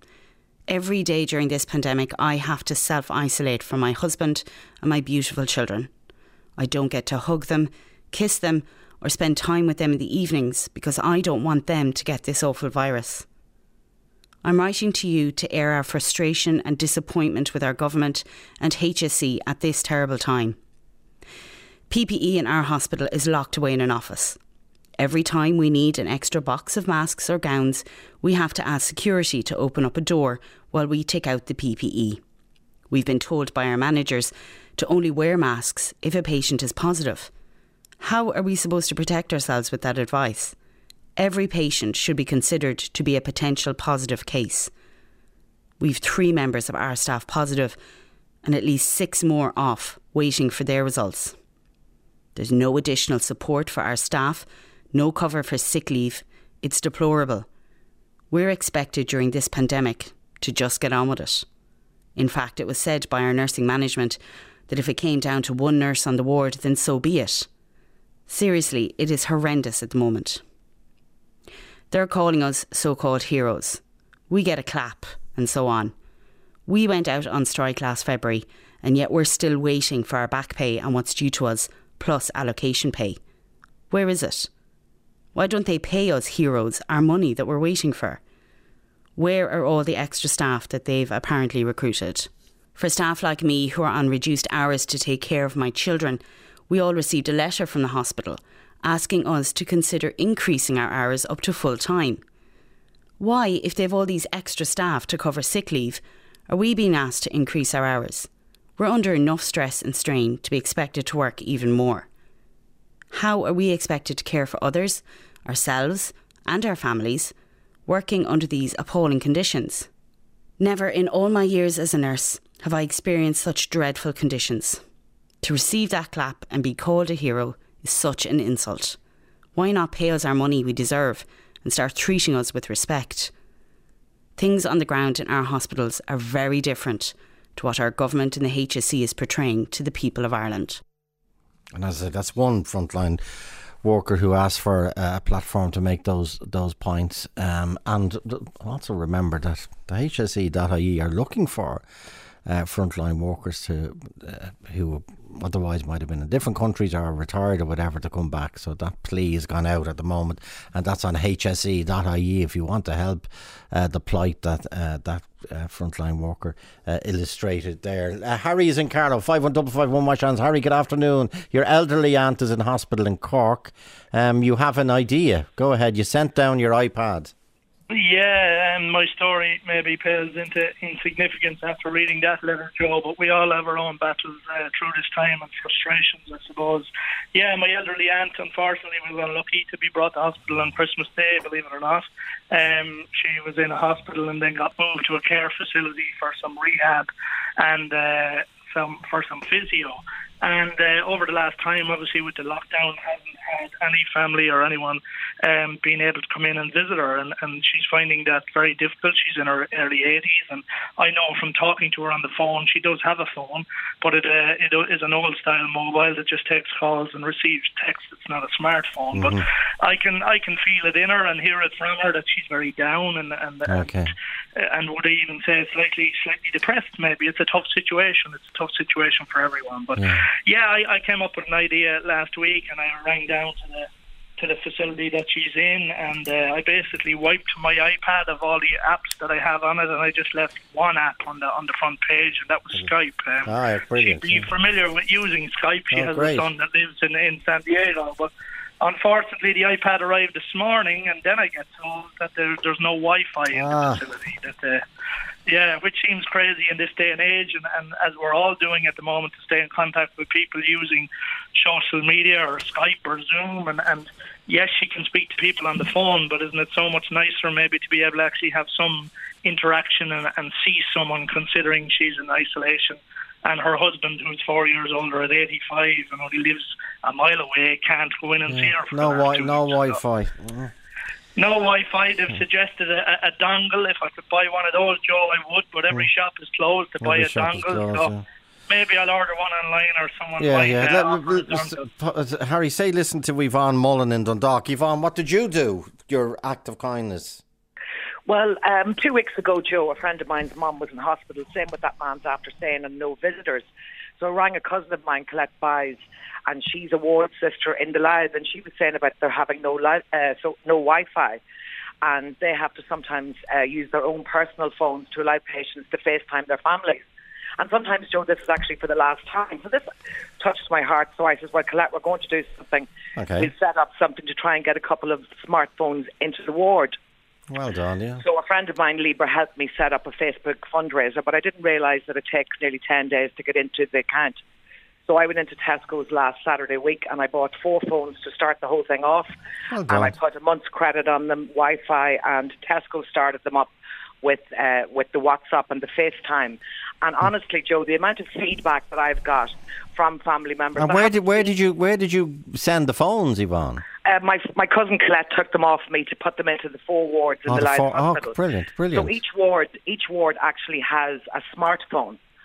Every day during this pandemic, I have to self-isolate from my husband and my beautiful children. I don't get to hug them, kiss them, or spend time with them in the evenings because I don't want them to get this awful virus. I'm writing to you to air our frustration and disappointment with our government and H S E at this terrible time. P P E in our hospital is locked away in an office. Every time we need an extra box of masks or gowns, we have to ask security to open up a door while we take out the P P E. We've been told by our managers to only wear masks if a patient is positive. How are we supposed to protect ourselves with that advice? Every patient should be considered to be a potential positive case. We've three members of our staff positive and at least six more off, waiting for their results. There's no additional support for our staff, no cover for sick leave. It's deplorable. We're expected during this pandemic to just get on with it. In fact, it was said by our nursing management that if it came down to one nurse on the ward, then so be it. Seriously, it is horrendous at the moment. They're calling us so-called heroes. We get a clap, and so on. We went out on strike last February, and yet we're still waiting for our back pay and what's due to us, plus allocation pay. Where is it? Why don't they pay us heroes our money that we're waiting for? Where are all the extra staff that they've apparently recruited? For staff like me who are on reduced hours to take care of my children, we all received a letter from the hospital asking us to consider increasing our hours up to full time. Why, if they've all these extra staff to cover sick leave, are we being asked to increase our hours? We're under enough stress and strain to be expected to work even more. How are we expected to care for others, ourselves and our families, working under these appalling conditions? Never in all my years as a nurse have I experienced such dreadful conditions. To receive that clap and be called a hero is such an insult. Why not pay us our money we deserve and start treating us with respect? Things on the ground in our hospitals are very different to what our government and the H S E is portraying to the people of Ireland. And as I said, that's one frontline worker who asked for a platform to make those those points. Um, and also remember that the H S E dot I E are looking for uh, frontline workers to uh, who otherwise might have been in different countries or retired or whatever to come back. So that plea has gone out at the moment, and that's on H S E dot I E if you want to help uh, the plight that uh, that uh, frontline worker uh, illustrated there. Uh, Harry is in Carlow, five one five five one my chance. Harry, good afternoon. Your elderly aunt is in hospital in Cork. Um, you have an idea. Go ahead. You sent down your iPad. Yeah, and my story maybe pales into insignificance after reading that letter, Joe, but we all have our own battles uh, through this time and frustrations, I suppose. Yeah, my elderly aunt, unfortunately, was unlucky to be brought to hospital on Christmas Day, believe it or not. Um, she was in a hospital and then got moved to a care facility for some rehab and uh, some for some physio. And uh, over the last time, obviously, with the lockdown, hasn't had any family or anyone um, being able to come in and visit her. And, and she's finding that very difficult. She's in her early eighties. And I know from talking to her on the phone, she does have a phone, but it, uh, it is an old-style mobile that just takes calls and receives text. It's not a smartphone. Mm-hmm. But I can I can feel it in her and hear it from her that she's very down and and, okay. and, and would I even say slightly, slightly depressed maybe. It's a tough situation. It's a tough situation for everyone. But yeah. Yeah, I, I came up with an idea last week, and I rang down to the to the facility that she's in, and uh, I basically wiped my iPad of all the apps that I have on it, and I just left one app on the on the front page, and that was Skype. Um, All right, brilliant. She'd be familiar with using Skype. She oh, has great. a son that lives in in San Diego, but unfortunately, the iPad arrived this morning, and then I get told that there, there's no Wi-Fi in ah. the facility. That uh, Yeah, which seems crazy in this day and age, and, and as we're all doing at the moment to stay in contact with people using social media or Skype or Zoom, and, and yes, she can speak to people on the phone, but isn't it so much nicer maybe to be able to actually have some interaction and, and see someone, considering she's in isolation, and her husband, who's four years older at eighty-five and only lives a mile away, can't go in and yeah. see her for no wi- No weeks. Wi-Fi. Mm-hmm. No Wi-Fi. They've suggested a, a dongle. If I could buy one of those, Joe, I would. But every mm. shop is closed to every buy a dongle. Closed, so yeah. maybe I'll order one online or someone. Yeah, might, yeah. Uh, Let, let, Harry, say, listen to Yvonne Mullen in Dundalk. Yvonne, what did you do? Your act of kindness. Well, um, two weeks ago, Joe, a friend of mine's mum was in hospital. Same with that man's after saying and no visitors. So I rang a cousin of mine, Colette Byes, and she's a ward sister in the Louth, and she was saying about they're having no li- uh, so no Wi-Fi. And they have to sometimes uh, use their own personal phones to allow patients to FaceTime their families. And sometimes, Joe, this is actually for the last time. So this touches my heart. So I said, well, Colette, we're going to do something. Okay. We'll set up something to try and get a couple of smartphones into the ward. Well done, yeah. So a friend of mine, Libra, helped me set up a Facebook fundraiser, but I didn't realise that it takes nearly ten days to get into the account. So I went into Tesco's last Saturday week and I bought four phones to start the whole thing off. Well and I put a month's credit on them, Wi-Fi, and Tesco started them up with uh, with the WhatsApp and the FaceTime. And honestly, Joe, the amount of feedback that I've got from family members. And where did where did you where did you send the phones, Yvonne? Uh, my my cousin Colette took them off me to put them into the four wards in oh, the, the Louth four, Hospital. Oh, brilliant, brilliant. So each ward each ward actually has a smartphone.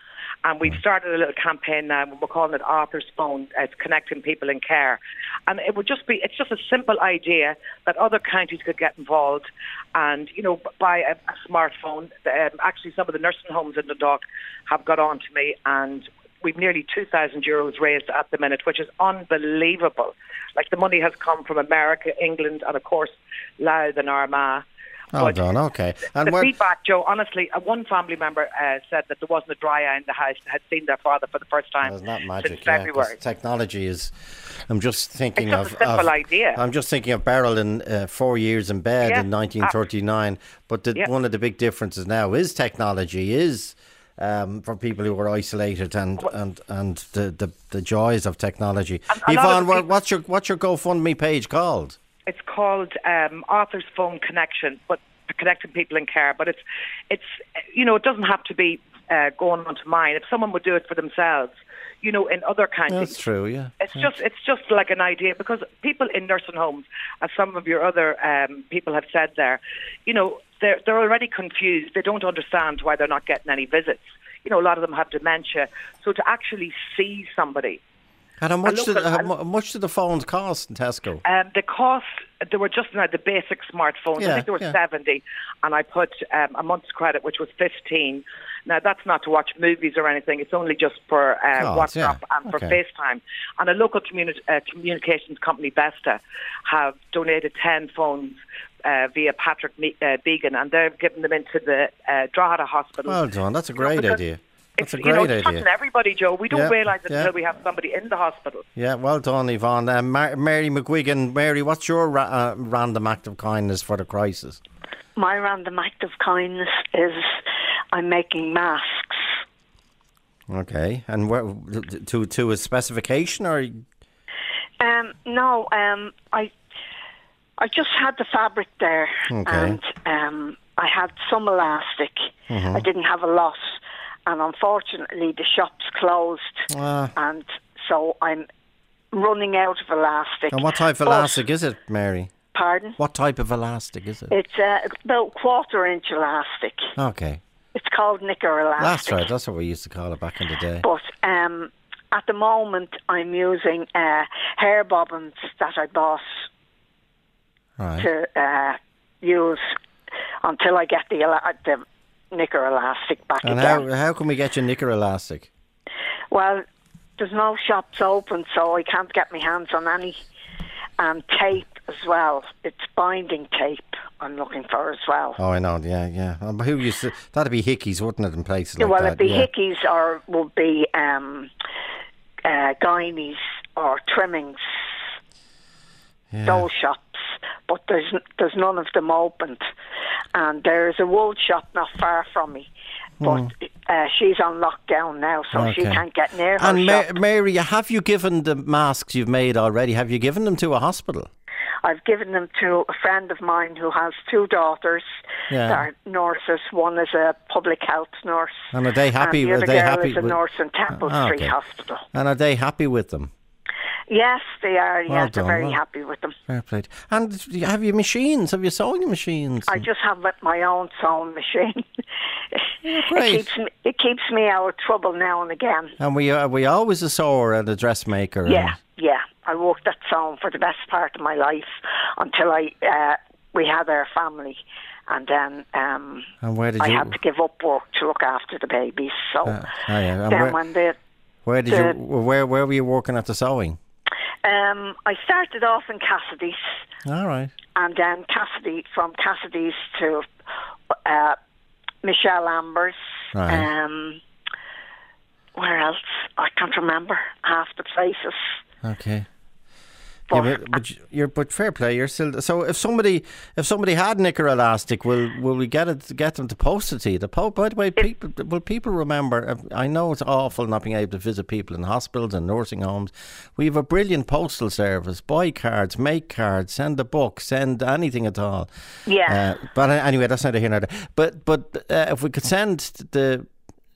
And we've started a little campaign now. We're calling it Arthur's Phone. It's connecting people in care. And it would just be, it's just a simple idea that other counties could get involved and, you know, buy a, a smartphone. Um, actually, some of the nursing homes in Dundalk have got on to me, and we've nearly two thousand euros raised at the minute, which is unbelievable. Like, the money has come from America, England, and, of course, Louth and Armagh. Oh, done, okay. And the feedback, Joe, honestly, uh, one family member uh, said that there wasn't a dry eye in the house, had seen their father for the first time Isn't that magic? since Yeah, February. 'cause technology is... I'm just thinking It's of... just a simple of- idea. I'm just thinking of Beryl in uh, Four Years in Bed Yeah, in nineteen thirty-nine. But the, Yeah. one of the big differences now is technology, is... Um, for people who are isolated and and, and the, the, the joys of technology. And a lot Yvonne, of what, people- what's your what's your GoFundMe page called? It's called um, Arthur's Phone Connection, but connecting people in care. But it's, it's you know, it doesn't have to be uh, going onto mine. If someone would do it for themselves, you know, in other counties. That's true, yeah. It's yeah. just it's just like an idea, because people in nursing homes, as some of your other um, people have said there, you know, they're they're already confused. They don't understand why they're not getting any visits. You know, a lot of them have dementia. So to actually see somebody. And how much, local- did, how mu- much did the phones cost in Tesco? Um, the cost, they were just now the basic smartphones. Yeah, I think there were yeah. seventy, and I put um, a month's credit, which was fifteen. Now, that's not to watch movies or anything. It's only just for uh, Oh, WhatsApp yeah. and for Okay. FaceTime. And a local communi- uh, communications company, Vesta, have donated ten phones uh, via Patrick Me- uh, Began, and they've given them into the uh, Drogheda Hospital. Well done, that's a great because idea. That's a It's, great you know, it's idea. touching everybody, Joe. We don't Yeah, realise it yeah. until we have somebody in the hospital. Yeah, well done, Yvonne. Uh, Mar- Mary McGuigan, Mary, what's your ra- uh, random act of kindness for the crisis? My random act of kindness is I'm making masks. Okay, and where, to to a specification or? Um, no, um, I I just had the fabric there, Okay. and um, I had some elastic. Mhm. I didn't have a lot, and unfortunately the shop's closed, Ah. and so I'm running out of elastic. And what type of But- elastic is it, Mary? Pardon? What type of elastic is it? It's uh, about quarter inch elastic. Okay, It's called knicker elastic. that's right. That's what we used to call it back in the day. But um, at the moment, I'm using uh, hair bobbins that I bought Right. to uh, use until I get the, ela- the knicker elastic back And again. how how can we get you knicker elastic? Well, there's no shops open, so I can't get my hands on any. And tape as well. It's binding tape I'm looking for as well. Oh, I know. Yeah, yeah. Um, who used to? That'd be Hickeys, wouldn't it, in places like well, that? it'd be yeah. Hickeys or would be um, uh, Guineas or Trimmings. Yeah. Those shops, but there's there's none of them opened, and there's a wool shop not far from me, but Mm. uh, she's on lockdown now, so she Okay. can't get near her And Ma- shop. Mary, have you given the masks you've made already? Have you given them to a hospital? I've given them to a friend of mine who has two daughters Yeah. that are nurses. One is a public health nurse, And are they happy? and the are other they girl happy is a with- nurse in Temple Ah, Street okay. Hospital. And are they happy with them? Yes, they are. Well yes, they're done, very well- happy with them. Fair play. And have you machines? Have you sewing machines? I just have with my own sewing machine. great. It keeps me, it keeps me out of trouble now and again. And we are we always a sewer and a dressmaker. Yeah, yeah. I worked at sewing for the best part of my life until I uh, we had our family, and then um, And where did I you? had to give up work to look after the babies. So Uh, oh yeah. And then where, when the where did the- you? Where where were you working at the sewing? um, I started off in Cassidy's, All right. and then Cassidy from Cassidy's to uh, Michelle Amber's. Right. Um, where else? I can't remember half the places. Okay. Yeah, but, but you're but fair play. You're still so. If somebody if somebody had knicker elastic, will will we get it get them to post it to you? The po- by the way, people will people remember? I know it's awful not being able to visit people in hospitals and nursing homes. We have a brilliant postal service. Buy cards, make cards, send a book, send anything at all. Yeah. Uh, but anyway, that's neither here nor there. But but uh, if we could send the.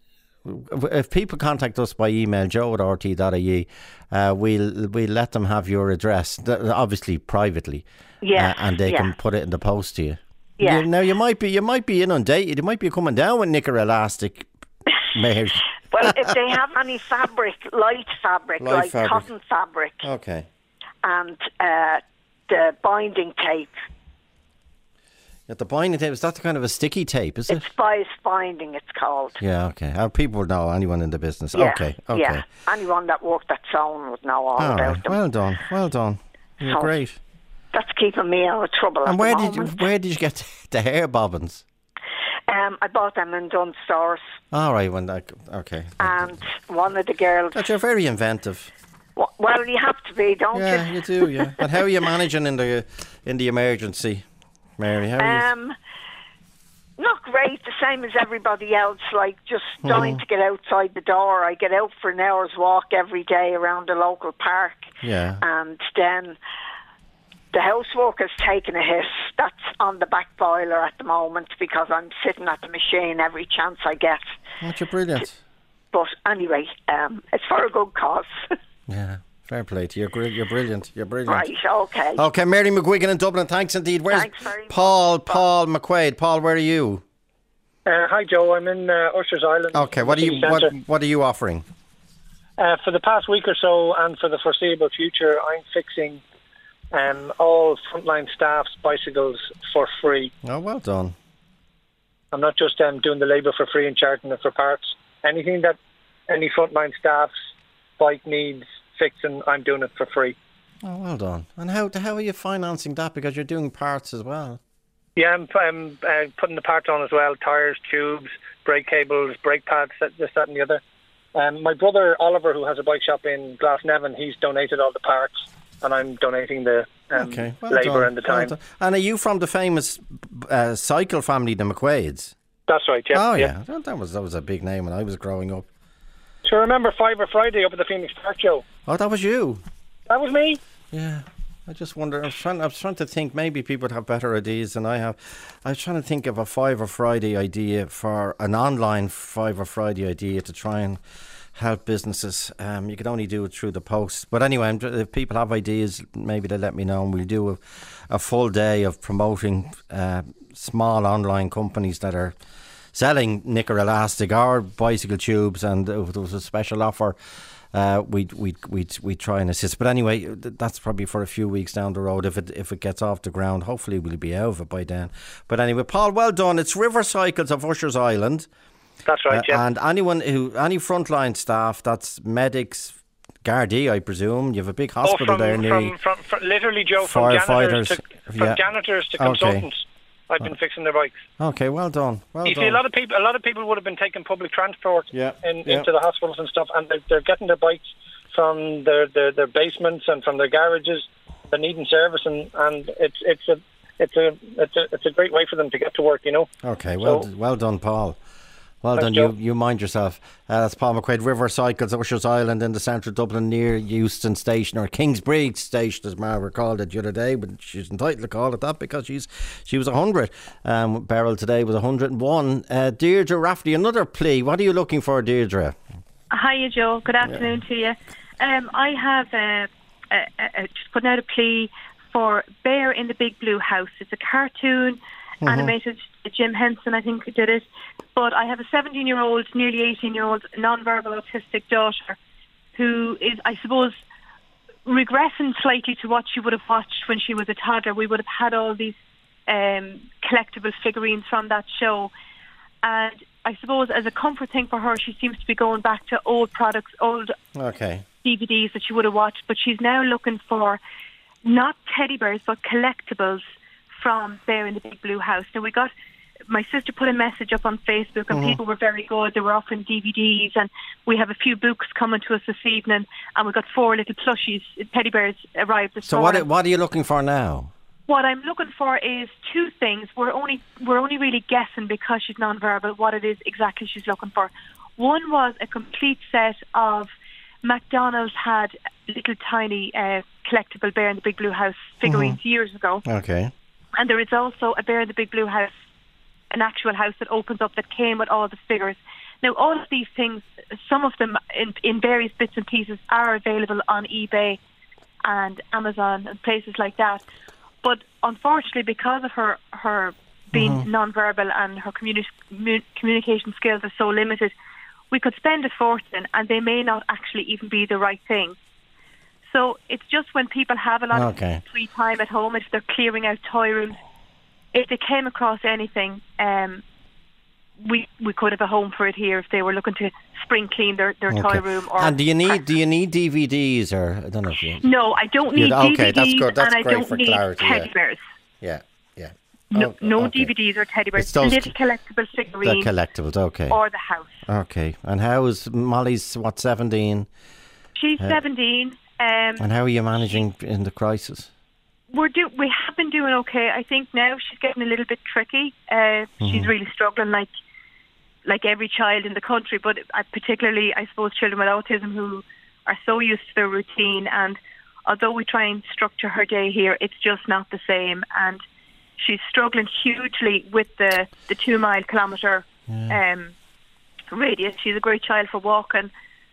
If people contact us by email, joe at r t dot i e, uh, we'll we'll let them have your address, th- obviously privately, Yeah, uh, and they yeah. can put it in the post to you. Yeah. You- now you might be you might be inundated. You might be coming down with knicker elastic, Mary. Well, if they have any fabric, light fabric, Light like fabric. cotton fabric, Okay. and uh, the binding tape. Yeah, the binding tape, is that the kind of a sticky tape, is it? It's bias binding, it's called. Yeah, okay. How people would know, anyone in the business. Yeah, okay, okay. Yeah, anyone that worked at Zone would know all, All about right. them. Well done, well done. You're So, great. That's keeping me out of trouble And at where the did you, moment. where did you get the hair bobbins? Um, I bought them in Dunn stores, All right, when that, okay. and one of the girls. But you're very inventive. w- Well, you have to be, don't Yeah, you? you do, yeah. And how are you managing in the in the emergency, Mary? How are you? Um, not great, the same as everybody else. Like just Mm-hmm. dying to get outside the door. I get out for an hour's walk every day around the local park, Yeah. and then the housework has taken a hit. That's on the back boiler at the moment because I'm sitting at the machine every chance I get. Aren't you brilliant? But anyway, um, it's for a good cause. Yeah. Fair play to you. You're, gr- you're brilliant. You're brilliant. Right, okay. Okay, Mary McGuigan in Dublin. Thanks indeed. Where's Thanks very much. Paul? Paul McQuaid. Paul, where are you? Uh, hi, Joe. I'm in uh, Usher's Island. Okay. What are you? City What, Centre. what are you offering? Uh, for the past week or so, and for the foreseeable future, I'm fixing um, all frontline staff's bicycles for free. Oh, well done. I'm not just um, doing the labour for free and charging it for parts. Anything that any frontline staff's bike needs fixing, I'm doing it for free. Oh, well done. And how how are you financing that? Because you're doing parts as well. Yeah, I'm, I'm uh, putting the parts on as well: tires, tubes, brake cables, brake pads, that- this, that, and the other. Um, my brother Oliver, who has a bike shop in Glasnevin, he's donated all the parts, and I'm donating the um, Okay. Well labour done. and the Well time. done. And are you from the famous uh, cycle family, the McQuaids? That's right. Yeah. Oh yeah. That- That was that was a big name when I was growing up. So remember Fiver Friday up at the Phoenix Park Show? Oh, that was you. That was me. Yeah. I just wonder. I was trying. I was trying to think. Maybe people would have better ideas than I have. I was trying to think of a Fiver Friday idea for an online Fiver Friday idea to try and help businesses. Um, you could only do it through the post. But anyway, I'm- if people have ideas, maybe they'll let me know, and we'll do a, a full day of promoting uh, small online companies that are selling knicker elastic or bicycle tubes, and if there was a special offer, uh, we'd, we'd, we'd, we'd try and assist. But anyway, th- that's probably for a few weeks down the road. If it if it gets off the ground, hopefully we'll be out of it by then. But anyway, Paul, well done. It's River Cycles of Usher's Island. That's right, Uh, yeah. And anyone who, any frontline staff, that's medics, Gardaí, I presume. You have a big hospital oh, from, there near from, from, from literally, Joe, from janitors Firefighters, to, from yeah. janitors to Okay. consultants. I've been fixing their bikes. Okay, well done. Well you done. see, a lot of people, a lot of people would have been taking public transport Yeah, in, yeah. into the hospitals and stuff, and they're, they're getting their bikes from their, their, their basements and from their garages. They're needing service, and, and it's it's a it's a it's a it's a great way for them to get to work. You know. Okay, well, So- well done, Paul. Well Thanks, done. Joe. You you mind yourself. Uh, that's Paul McQuaid, River Cycles, Usher's Island in the centre of Dublin, near Euston Station, or Kingsbridge Station, as Margaret called it the other day. But she's entitled to call it that because she's she was a hundred. Um, Beryl today was a hundred and one. Uh, Deirdre Rafferty, another plea. What are you looking for, Deirdre? Hiya, Joe. Good afternoon to you. Um, I have uh, uh, uh, just putting out a plea for Bear in the Big Blue House. It's a cartoon, Mhm. animated. Jim Henson, I think, did it. But I have a seventeen-year-old, nearly eighteen-year-old, non-verbal autistic daughter who is, I suppose, regressing slightly to what she would have watched when she was a toddler. We would have had all these um, collectible figurines from that show. And I suppose as a comfort thing for her, she seems to be going back to old products, old Okay. D V Ds that she would have watched, but she's now looking for not teddy bears, but collectibles from Bear in the Big Blue House. Now, we got, my sister put a message up on Facebook, and Mhm. people were very good. They were offering D V Ds, and we have a few books coming to us this evening, and we got four little plushies, teddy bears arrived this So morning. what what are you looking for now? What I'm looking for is two things. We're only we're only really guessing because she's non-verbal what it is exactly she's looking for. One was a complete set of McDonald's had little tiny uh, collectible Bear in the Big Blue House figurines Mhm. years ago, Okay. and there is also a Bear in the Big Blue House, an actual house that opens up that came with all the figures. Now, all of these things, some of them in, in various bits and pieces, are available on eBay and Amazon and places like that. But unfortunately, because of her her being Mhm. non-verbal and her communi- mu- communication skills are so limited, we could spend a fortune and they may not actually even be the right thing. So it's just when people have a lot Okay. of free time at home, if they're clearing out toy rooms, if they came across anything, um, we we could have a home for it here if they were looking to spring clean their, their Okay. toy room. Or And do you need do you need D V Ds or I don't know if you? No, I don't You- need okay, D V Ds that's good. That's and I great don't for need clarity, teddy yeah. bears. Yeah, yeah. No, Oh, no okay. D V Ds or teddy bears. It's those- Little collectible The figurines collectibles, okay. or the house. Okay. And how is Molly's what seventeen? She's Uh, seventeen. Um, And how are you managing in the crisis? we're do we have been doing okay. I think now she's getting a little bit tricky. Uh, She's Mhm. really struggling, like like every child in the country, but uh, particularly, I suppose, children with autism who are so used to their routine. And although we try and structure her day here, it's just not the same. And she's struggling hugely with the the two mile kilometre um, radius. She's a great child for walking.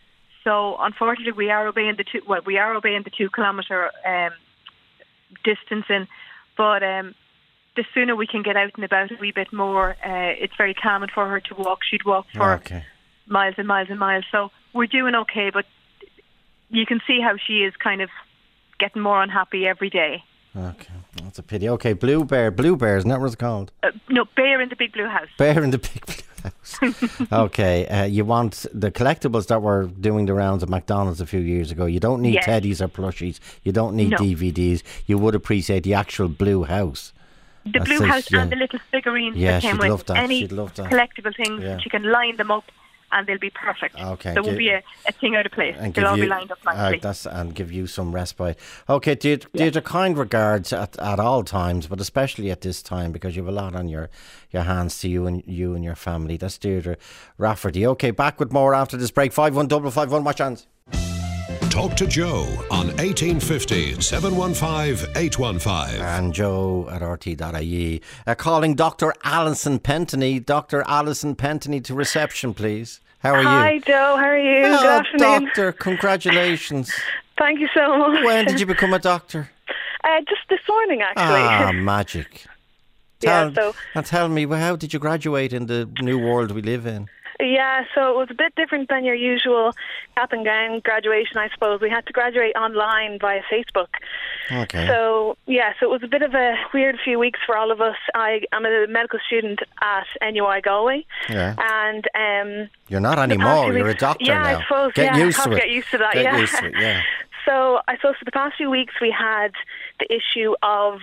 So unfortunately, we are obeying the two. Well, we are obeying the two kilometre um, distancing, but um, the sooner we can get out and about a wee bit more, uh, it's very calming for her to walk. She'd walk for Okay. miles and miles and miles. So we're doing okay, but you can see how she is kind of getting more unhappy every day. Okay. That's a pity. Okay, Blue Bear. Blue Bear, isn't that what it's called? Uh, no, Bear in the Big Blue House. Bear in the Big Blue House. Okay, uh, you want the collectibles that were doing the rounds at McDonald's a few years ago. You don't need Yes. teddies or plushies. You don't need No. D V Ds. You would appreciate the actual Blue House. The That's Blue so- House yeah. and the little figurines Yeah, that came she'd with love that. any She'd love that. collectible things. Yeah. She can line them up and they'll be perfect. Okay, There won't give- be a, a thing out of place. And They'll give all you, be lined up uh, nicely. that's, and give you some respite. Okay, Deirdre, Deirdre, kind regards at, at all times, but especially at this time because you have a lot on your, your hands to you and you and your family. That's Deirdre Rafferty. Okay, back with more after this break. five one double five one, watch hands. Talk to Joe on eighteen fifty, seven one five, eight one five. And Joe at r t dot I E. Uh, calling Doctor Alison Pentony. Doctor Alison Pentony to reception, please. How are Hi, you? Joe. How are you? Oh, Good afternoon. Doctor, congratulations. Thank you so much. When did you become a doctor? Uh, just this morning, actually. Ah, magic. Yeah, Tell, so- and tell me, well, how did you graduate in the new world we live in? Yeah, so it was a bit different than your usual cap and gown graduation, I suppose. We had to graduate online via Facebook. Okay. So, yeah, so it was a bit of a weird few weeks for all of us. I am a medical student at N U I Galway. Yeah. And um, You're not the past anymore. few You're a weeks- doctor yeah, now. I suppose. Get yeah, used have to to it. get used to that, Get yeah. used to it, yeah. So I suppose for the past few weeks we had the issue of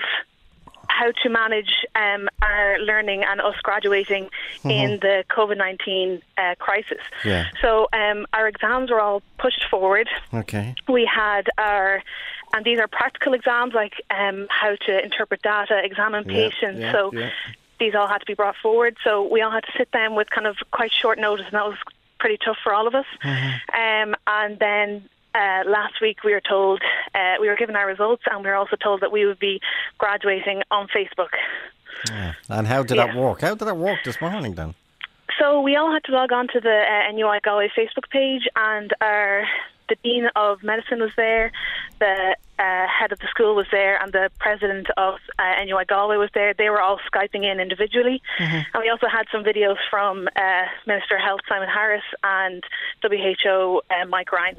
how to manage um, our learning and us graduating Mhm. in the COVID nineteen uh, crisis. Yeah. So um, our exams were all pushed forward. Okay. We had our, and these are practical exams like um, how to interpret data, examine Yeah, patients. yeah, so yeah. these all had to be brought forward. So we all had to sit down with kind of quite short notice, and that was pretty tough for all of us. Um, and then uh, last week we were told, uh, we were given our results, and we were also told that we would be graduating on Facebook. Yeah. And how did Yeah. that work? How did that work this morning then? So we all had to log on to the uh, N U I Galway Facebook page, and our the Dean of Medicine was there, the uh, head of the school was there, and the president of uh, N U I Galway was there. They were all Skyping in individually. And we also had some videos from uh, Minister of Health Simon Harris and W H O uh, Mike Ryan.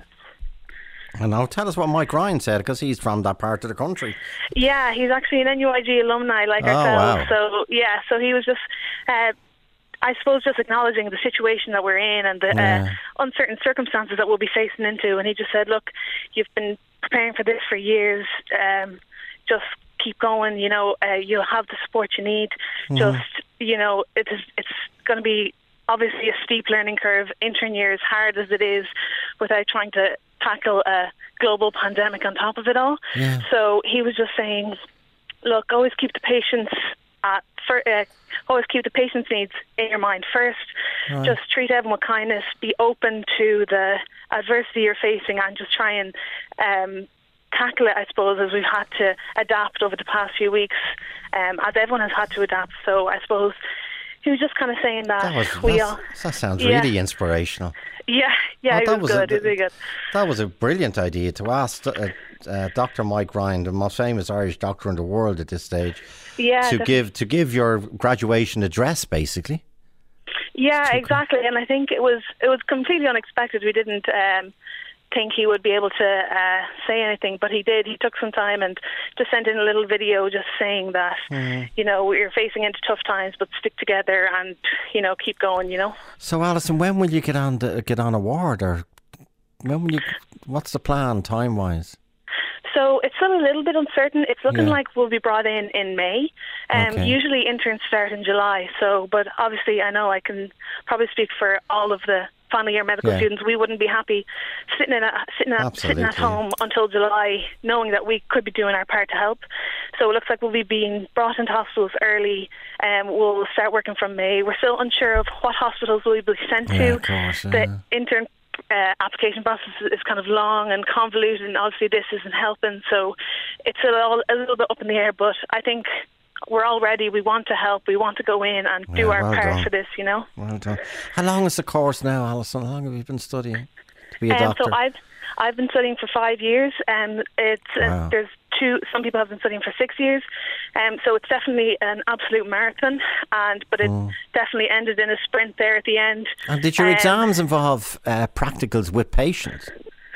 And now tell us what Mike Ryan said, because he's from that part of the country. Yeah, he's actually an N U I G alumni like Oh, ourselves. wow. So yeah, so he was just, uh, I suppose, just acknowledging the situation that we're in and the Yeah. uh, uncertain circumstances that we'll be facing into. And he just said, "Look, you've been preparing for this for years. Um, just keep going. You know, uh, you'll have the support you need. Mhm. Just, you know, it is, it's going to be obviously a steep learning curve. Intern year, as hard as it is, without trying to tackle a global pandemic on top of it all." Yeah. So he was just saying, look, always keep the patients at for, uh, always keep the patient's needs in your mind first. Right. Just treat everyone with kindness. Be open to the adversity you're facing, and just try and um, tackle it, I suppose, as we've had to adapt over the past few weeks, um, as everyone has had to adapt. So I suppose he was just kind of saying that, That, was, we that's- all, that sounds yeah. really inspirational. yeah, yeah, Oh, it that was, was a- good. it was really good. That was a brilliant idea to ask uh, uh, Doctor Mike Ryan, the most famous Irish doctor in the world at this stage, Yeah, to definitely. give to give your graduation address, basically. Yeah, exactly. And I think it was it was completely unexpected. We didn't um, think he would be able to uh, say anything, but he did. He took some time and just sent in a little video just saying that, Mm. you know, we're facing into tough times, but stick together and, you know, keep going, you know. So, Alison, when will you get on the, get on a ward, or when will you? What's the plan time wise? So it's still a little bit uncertain. It's looking Yeah. like we'll be brought in in May. Um, Okay. Usually interns start in July. So, but obviously I know I can probably speak for all of the final year medical Yeah. students. We wouldn't be happy sitting in a, sitting at sitting at Absolutely. home until July, knowing that we could be doing our part to help. So it looks like we'll be being brought into hospitals early. Um, we'll start working from May. We're still unsure of what hospitals we'll be sent Yeah, to. of course, The yeah. intern uh, application process is kind of long and convoluted, and obviously this isn't helping. So it's a, all, a little bit up in the air, but I think we're all ready. We want to help. We want to go in and do Yeah, our well part done. for this, you know. Well done. How long is the course now, Alison? How long have you been studying to be a Um, doctor? so I've I've been studying for five years, and it's Wow. uh, there's two. Some people have been studying for six years, um, so it's definitely an absolute marathon. And but it Mm. definitely ended in a sprint there at the end. And did your Um, exams involve uh, practicals with patients?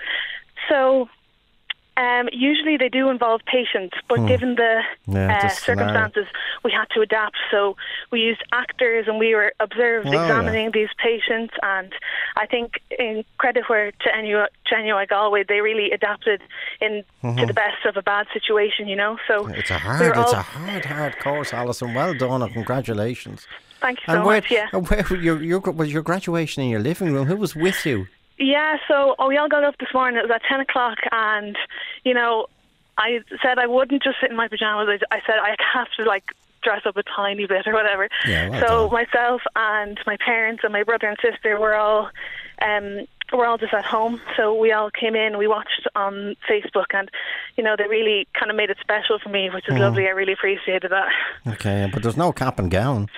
So. Um, usually they do involve patients, but Hmm. given the Yeah, uh, the scenario. circumstances, we had to adapt. So we used actors, and we were observed Oh, yeah. examining these patients. And I think, in credit where to N U I, to N U I Galway, they really adapted in to Mhm. the best of a bad situation. You know, so It's a we hard, were it's all- a hard, hard course, Alison. Well done, and congratulations. Thank you so and where, much. Yeah. and where were your, your was your graduation in your living room? Who was with you? Yeah, so oh, we all got up this morning. It was at ten o'clock, and you know, I said I wouldn't just sit in my pajamas. I, I said I have to like dress up a tiny bit or whatever. Yeah, well so done. myself and my parents and my brother and sister were all um we're all just at home. So we all came in. We watched on Facebook, and you know, they really kind of made it special for me, which is Mm. lovely. I really appreciated that. Okay, but there's no cap and gown,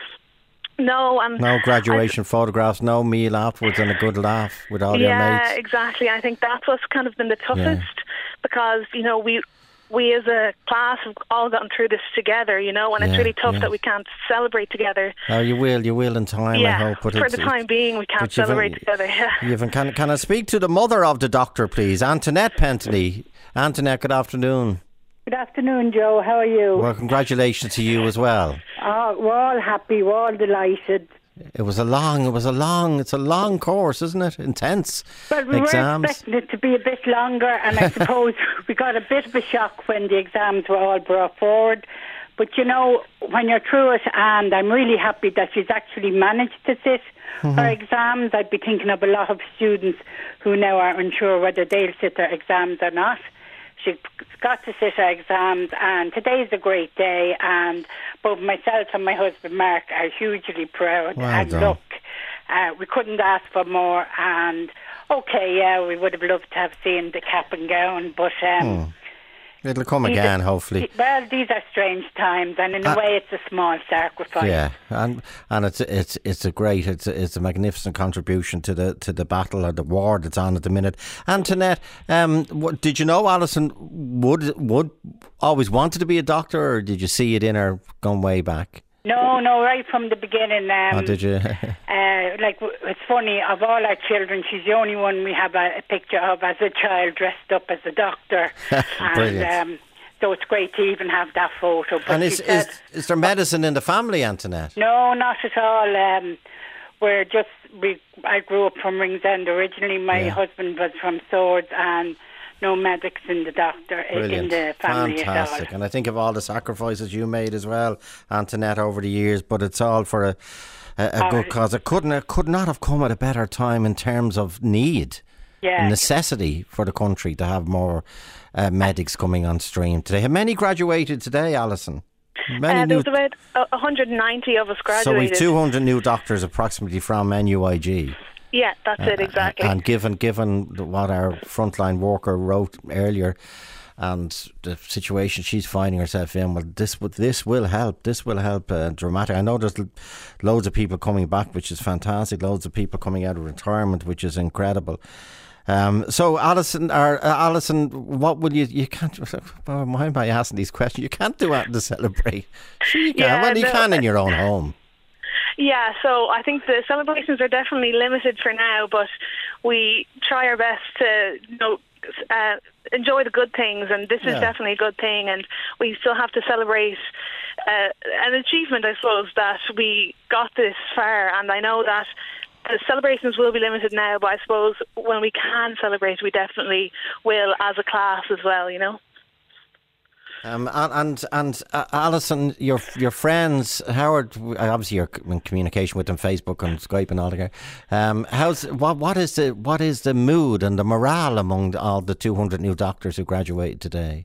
No, and no graduation photographs, no meal afterwards, and a good laugh with all your yeah, mates. exactly. I think that's what's kind of been the toughest because, you know, we we as a class have all gotten through this together, you know, and it's Yeah, really tough yeah. that we can't celebrate together. Oh, you will, you will in time, yeah, I hope. But for it's, the time being, we can't but you've celebrate an- together. Yeah. You've an- can, can I speak to the mother of the doctor, please? Antoinette Pentley. Antoinette, good afternoon. Good afternoon, Joe. How are you? Well, congratulations to you as well. Oh, we're all happy. We're all delighted. It was a long, it was a long, it's a long course, isn't it? Intense But we exams. were expecting it to be a bit longer, and I suppose we got a bit of a shock when the exams were all brought forward. But you know, when you're through it, and I'm really happy that she's actually managed to sit Mhm. her exams. I'd be thinking of a lot of students who now are unsure whether they'll sit their exams or not. She got to sit her exams, and today's a great day, and both myself and my husband Mark are hugely proud. Well and done. look, uh, we couldn't ask for more, and okay, yeah, we would have loved to have seen the cap and gown, but um, Hmm. It'll come these again, are- hopefully. well, these are strange times, and in a Uh, way it's a small sacrifice. Yeah, and and it's it's it's a great, it's a, it's a magnificent contribution to the to the battle or the war that's on at the minute. Antoinette, um, what, did you know Alison would would always wanted to be a doctor, or did you see it in her going way back? No, no, right from the beginning. Um, oh, did you? Uh, like, w- it's funny, of all our children, she's the only one we have a, a picture of as a child dressed up as a doctor. Brilliant. And um, so it's great to even have that photo. But And she is, said, is is there medicine in the family, Antoinette? no, not at all. Um, we're just, we, I grew up from Ringsend originally. My Yeah. husband was from Swords, and no medics in the doctor, in Brilliant. the family Fantastic. at all. And I think of all the sacrifices you made as well, Antoinette, over the years, but it's all for a, a, a Uh, good cause. It couldn't it could not have come at a better time in terms of need, Yeah. necessity for the country to have more uh, medics coming on stream today. How many graduated today, Alison? Many Uh, new, there was about uh, one hundred ninety of us so graduated. we've two hundred new doctors approximately from N U I G. Yeah, that's it, exactly. And given given the- what our frontline worker wrote earlier, and the situation she's finding herself in, well, this would this will help. This will help uh, dramatic. I know there's l- loads of people coming back, which is fantastic. Loads of people coming out of retirement, which is incredible. Um, so, Alison, or uh, Alison, what will you? You can't. Well, why am I asking these questions? You can't do anything to celebrate. Sure, you can. Yeah, well, you no, can in your own home. Yeah, so I think the celebrations are definitely limited for now, but we try our best to, you know, uh, enjoy the good things, and this is Yeah. definitely a good thing, and we still have to celebrate uh, an achievement, I suppose, that we got this far, and I know that the celebrations will be limited now, but I suppose when we can celebrate, we definitely will as a class as well, you know. Um, and and, and uh, Alison, your your friends, Howard, obviously you're in communication with them, Facebook and Skype and all that. Um, how's what what is the what is the mood and the morale among all the two hundred new doctors who graduated today?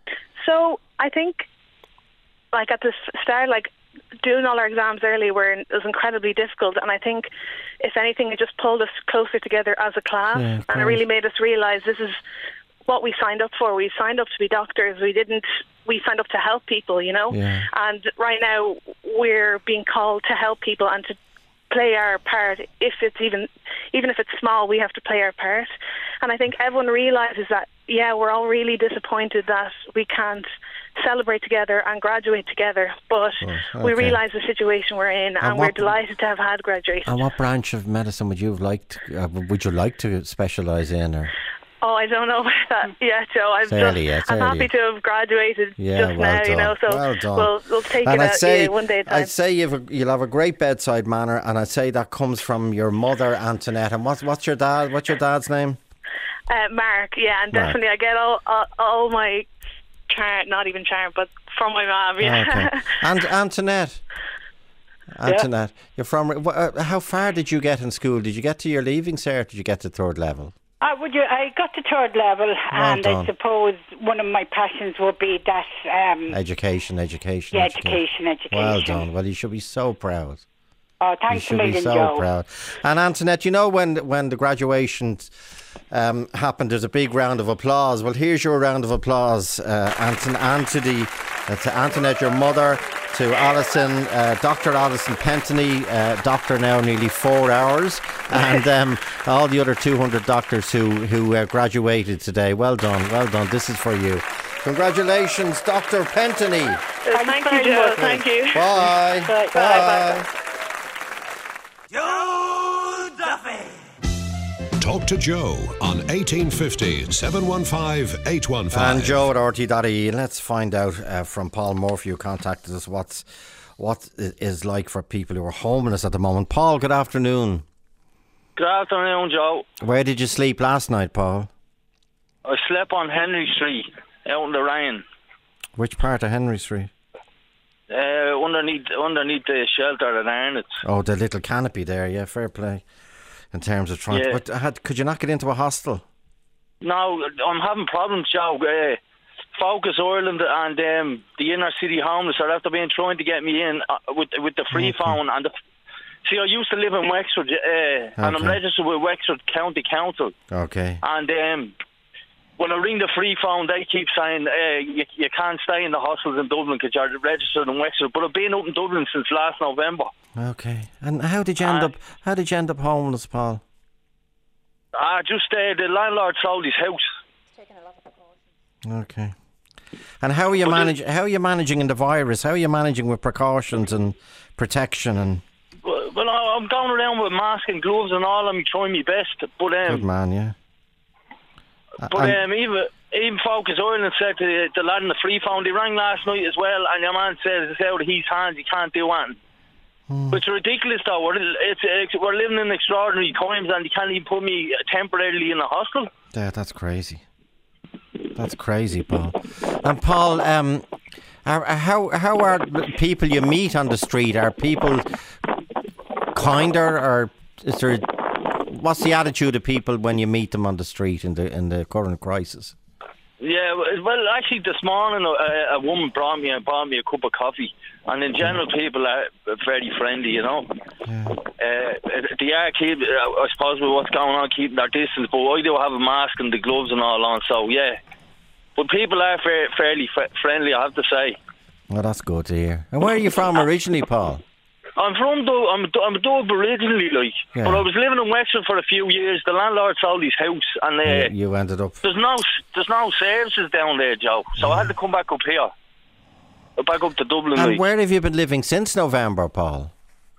So I think, like at the start, like doing all our exams early were it was incredibly difficult, and I think if anything, it just pulled us closer together as a class, Yeah, of and it really made us realise this is what we signed up for. We signed up to be doctors. We didn't. We signed up to help people, you know. Yeah. And right now we're being called to help people and to play our part. If it's even, even if it's small, we have to play our part. And I think everyone realises that. Yeah, we're all really disappointed that we can't celebrate together and graduate together. But Oh, we okay. realise the situation we're in, and, And we're what- delighted to have had graduation. And what branch of medicine would you have liked? Uh, would you like to specialise in? Or Oh, I don't know about that yet, Joe. I'm It's early, just, yeah, it's I'm early. happy to have graduated Yeah, just well now, done. you know. So Well done. we'll we'll take and it I'd out, say, yeah, one day at a time. I'd say you've a, you'll have a great bedside manner, and I'd say that comes from your mother, Antoinette. And what's what's your dad? What's your dad's name? Uh, Mark, yeah, and Mark. definitely I get all all, all my charm, not even charm, but from my mum. Yeah. Okay. And Antoinette. Antoinette, you're from. wh- Uh, how far did you get in school? Did you get to your leaving cert? Or did you get to third level? Uh, would you, I got to third level, and done. I suppose one of my passions would be that. Um, Education, education, Yeah, education, education. Well done. Well, you should be so proud. oh, You thanks a should be million, so Joe. proud. And Antoinette, you know when when the graduation um, happened, there's a big round of applause. Well, here's your round of applause, uh, Anton, and to the uh, to Antoinette, your mother, to Alison, uh, Doctor Alison Pentony, uh, doctor now nearly four hours, and um, all the other two hundred doctors who who uh, graduated today. Well done, well done. This is for you. Congratulations, Doctor Pentony. Thank you, Joe. Thank you. Bye. Bye. Bye. Bye. Joe Duffy. Talk to Joe on eighteen fifty, seven one five, eight one five. And Joe at R T dot I E. Let's find out uh, from Paul Murphy, who contacted us, what's what it is like for people who are homeless at the moment. Paul, good afternoon. Good afternoon, Joe. Where did you sleep last night, Paul? I slept on Henry Street, out in the rain, Which part of Henry Street? uh, underneath underneath the shelter at Arnott's. Oh, the little canopy there. Yeah, fair play. In terms of trying, Yeah. but had, could you not get into a hostel? No, I'm having problems, Joe. Uh, Focus Ireland and um, the inner city homeless are after being trying to get me in uh, with with the free phone and the. See, I used to live in Wexford, uh, and I'm Okay. registered with Wexford County Council. Okay. And um, when I ring the free phone, they keep saying uh, you, you can't stay in the hostels in Dublin because you're registered in Wexford. But I've been up in Dublin since last November. Okay. And how did you end Uh, up? How did you end up homeless, Paul? I just uh, the landlord sold his house. Okay. And how are you managing? How are you managing in the virus? How are you managing with precautions and protection and? Well, well, I- I'm going around with mask and gloves and all. I'm trying my best, but um, Good man, yeah. but And- um, even even Focus Ireland said to the lad in the free phone, they rang last night as well, and your man says it's out of his hands. He can't do anything. Hmm. But it's ridiculous, though. We're, it's, it's, we're living in extraordinary times, and they can't even put me temporarily in a hostel. Yeah, that's crazy. That's crazy, Paul. And Paul, um, are, how how are the people you meet on the street? Are people kinder, or is there? What's the attitude of people when you meet them on the street in the in the current crisis? Yeah, well, actually, this morning a, a woman brought me brought me a cup of coffee, and in general, people are very friendly, you know. Yeah. Uh, they are keep, I suppose, with what's going on, keeping their distance. But I do have a mask and the gloves and all on, so yeah. But people are fa- fairly f- friendly, I have to say. Well, that's good to hear. And where are you from originally, Paul? I'm from Dub. I'm, I'm a Dub originally, like, Yeah. but I was living in Wexford for a few years. The landlord sold his house, and uh, You, you ended up. there's no there's no services down there, Joe. So I had to come back up here, back up to Dublin. And like. where have you been living since November, Paul?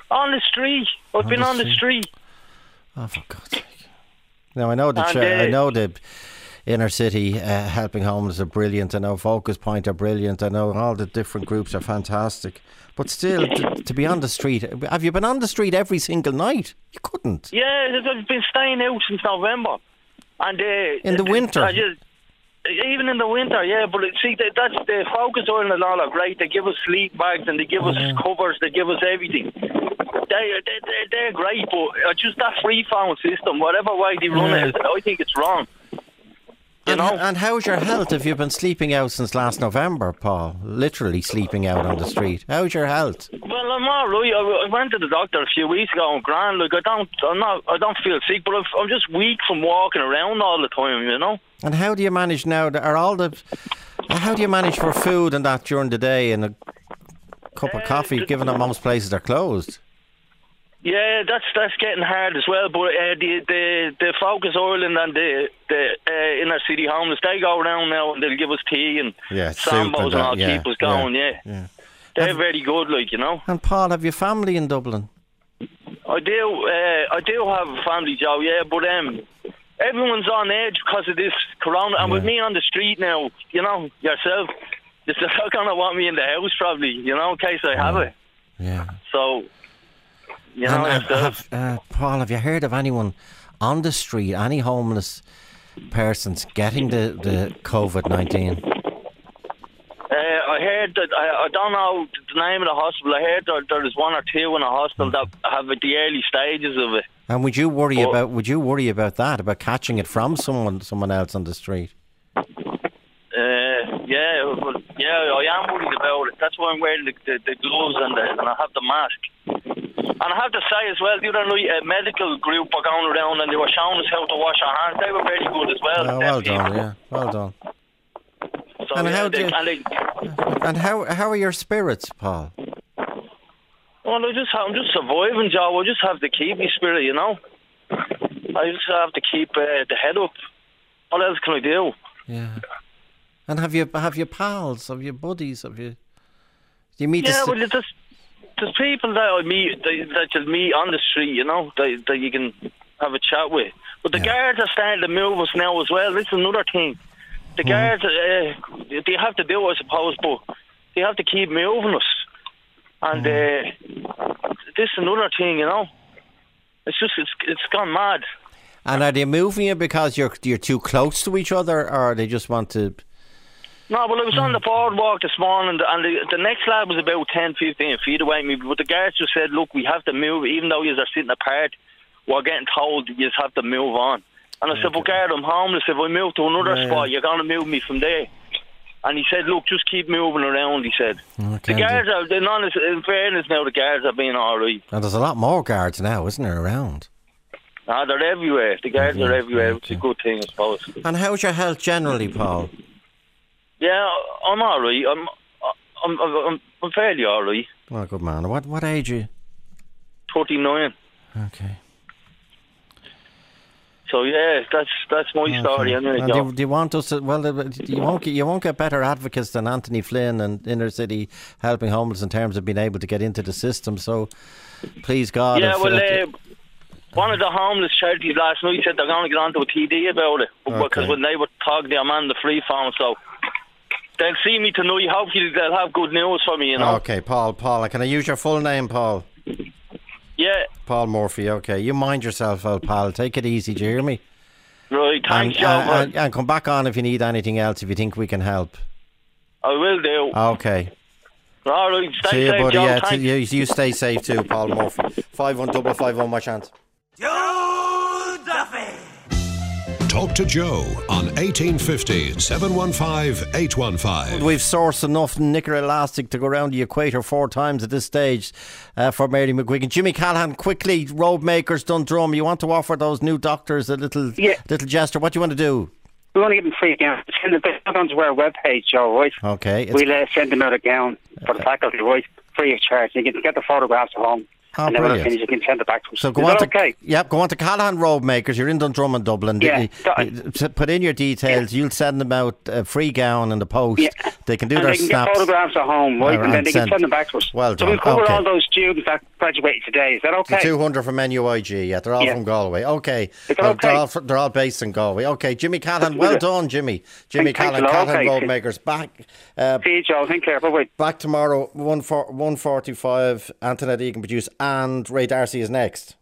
On the street. I've On been the on the street. street. Oh, for God's sake! Now I know the And, cha- uh, I know the inner city uh, helping homeless are brilliant. I know Focus Point are brilliant. I know all the different groups are fantastic. But still, to, to be on the street, have you been on the street every single night? You couldn't. Yeah, I've been staying out since November. And uh, In the winter? I just, even in the winter, yeah. But see, that, that's the Focus Oil and all are great. They give us sleep bags and they give us Yeah. covers. They give us everything. They, they, they, they're great, but uh, just that free phone system, whatever way they run Yeah. it, I think it's wrong. You And, know? and how's your health? If you've been sleeping out since last November, Paul, literally sleeping out on the street, how's your health? Well, I'm all right. I, I went to the doctor a few weeks ago. I'm grand. Like I don't, I'm not, I don't feel sick, but I've, I'm just weak from walking around all the time. You know. And how do you manage now? Are all the how do you manage for food and that during the day and a cup of coffee, given that most places are closed? Yeah, that's that's getting hard as well. But uh, the the the Focus Ireland and the the uh, inner city homeless, they go around now and they'll give us tea and Yeah, soup sambos and and, that, all, yeah, keep us going. Yeah, yeah. they're very good, like you know. And Paul, have you family in Dublin? I do, uh, I do have a family, Joe. Yeah, but um, everyone's on edge because of this corona, and with me on the street now, you know yourself, you're not gonna want me in the house probably, you know, in case I have it. Yeah. So. You know, and have, have, uh, Paul, have you heard of anyone on the street, any homeless persons getting the, the COVID nineteen? Uh, I heard that, I, I don't know the name of the hospital, I heard that there's one or two in a hospital that have the early stages of it. And would you worry But- about would you worry about that, about catching it from someone someone else on the street? Uh, yeah, well, yeah, I am worried about it. That's why I'm wearing the, the, the gloves and, the, and I have the mask. And I have to say as well, the other night a medical group were going around and they were showing us how to wash our hands. They were very good as well. Oh, well done, yeah, well done. So, And yeah, how they, do you- and they, And how how are your spirits, Paul? well, I just, I'm just surviving, Joe. I just have to keep my spirit, you know. I just have to keep uh, the head up. What else can I do? Yeah. And have you have you pals? Have you buddies? Have you? Do you meet? Yeah, the, well, there's, there's people that I meet that, that you'll meet on the street, you know, that, that you can have a chat with. But the guards are starting to move us now as well. This is another thing. The guards, uh, they have to do, I suppose, but they have to keep moving us. And uh, this is another thing, you know. It's just, it's it's gone mad. And are they moving you because you're you're too close to each other, or they just want to? No, well, I was on the boardwalk this morning, and the, the next lab was about ten, fifteen feet away from me. But the guards just said, look, we have to move, even though you are sitting apart, we're getting told you just have to move on. And I said, well, guard, I'm homeless. If I move to another Yeah, spot, yeah. you're going to move me from there. And he said, look, just keep moving around, he said. Okay. The guards are, in, honest, in fairness now, the guards are being all right. And there's a lot more guards now, isn't there, around? Ah, they're everywhere. The guards Yeah, are everywhere. It's a good thing, I suppose. And how's your health generally, Paul? Yeah, I'm all right. I'm, I'm, I'm, I'm fairly all right. Oh, good man. What what age are you? thirty-nine. Okay. So yeah, that's that's my story. Anyway, And Joe. do, do you want us to? Well, uh, you won't get you won't get better advocates than Anthony Flynn and Inner City helping homeless in terms of being able to get into the system. So, please God. Yeah, if, well, uh, uh, one of the homeless charities last night said they're going to get onto a T D about it because Okay. when they were talking, I'm on the free phone, so they'll see me tonight. Hopefully, they'll have good news for me. You know. Okay, Paul. Paul, can I use your full name, Paul? Yeah. Paul Murphy. Okay, you mind yourself, old pal. Take it easy. Do you hear me? Right. Thanks, and, Joe. uh, man. and, and come back on if you need anything else. If you think we can help. I will do. Okay. All right. Stay See you, safe, buddy. Joe. Yeah, Thanks. t- you, you stay safe too, Paul Murphy. Five one double five one. My chance. Joe Duffy. Talk to Joe on eighteen fifty, seven one five, eight one five. We've sourced enough knicker elastic to go around the equator four times at this stage uh, for Mary McGuigan. Jimmy Callahan, quickly, road makers, Dundrum. You want to offer those new doctors a little Yeah. little gesture. What do you want to do? We want to give them free gown. Send them onto our webpage, Joe, right? Okay. it's- We'll uh, send them out a gown for the faculty, right? Free of charge. You can get the photographs at home. Oh, and then when I brilliant. finish, you can send it back to us. So go Is on that to okay? Yep, go on to Callahan Road Makers. You're in Dundrum, Dublin. Yeah, You- you- put in your details. You'll send them out a free gown in the post. Yeah. They can do and their they can snaps. get photographs at home, right? Uh, and then and they send- can send them back to us. Well So done. we cover Okay. all those students that graduated today. Is that The okay? two hundred from N U I G. Yeah, they're all Yeah. from Galway. Okay. Is that Well, okay? They're, all, fr- they're all based in Galway. Okay, Jimmy Callahan. Well done, Jimmy. Jimmy Thank- thanks Callahan, a lot. Callahan Okay. Road Makers. Back. Uh, See you, Joe. Take care. Bye-bye. back tomorrow, one forty-five. Antoinette Egan produce, and Ray Darcy is next.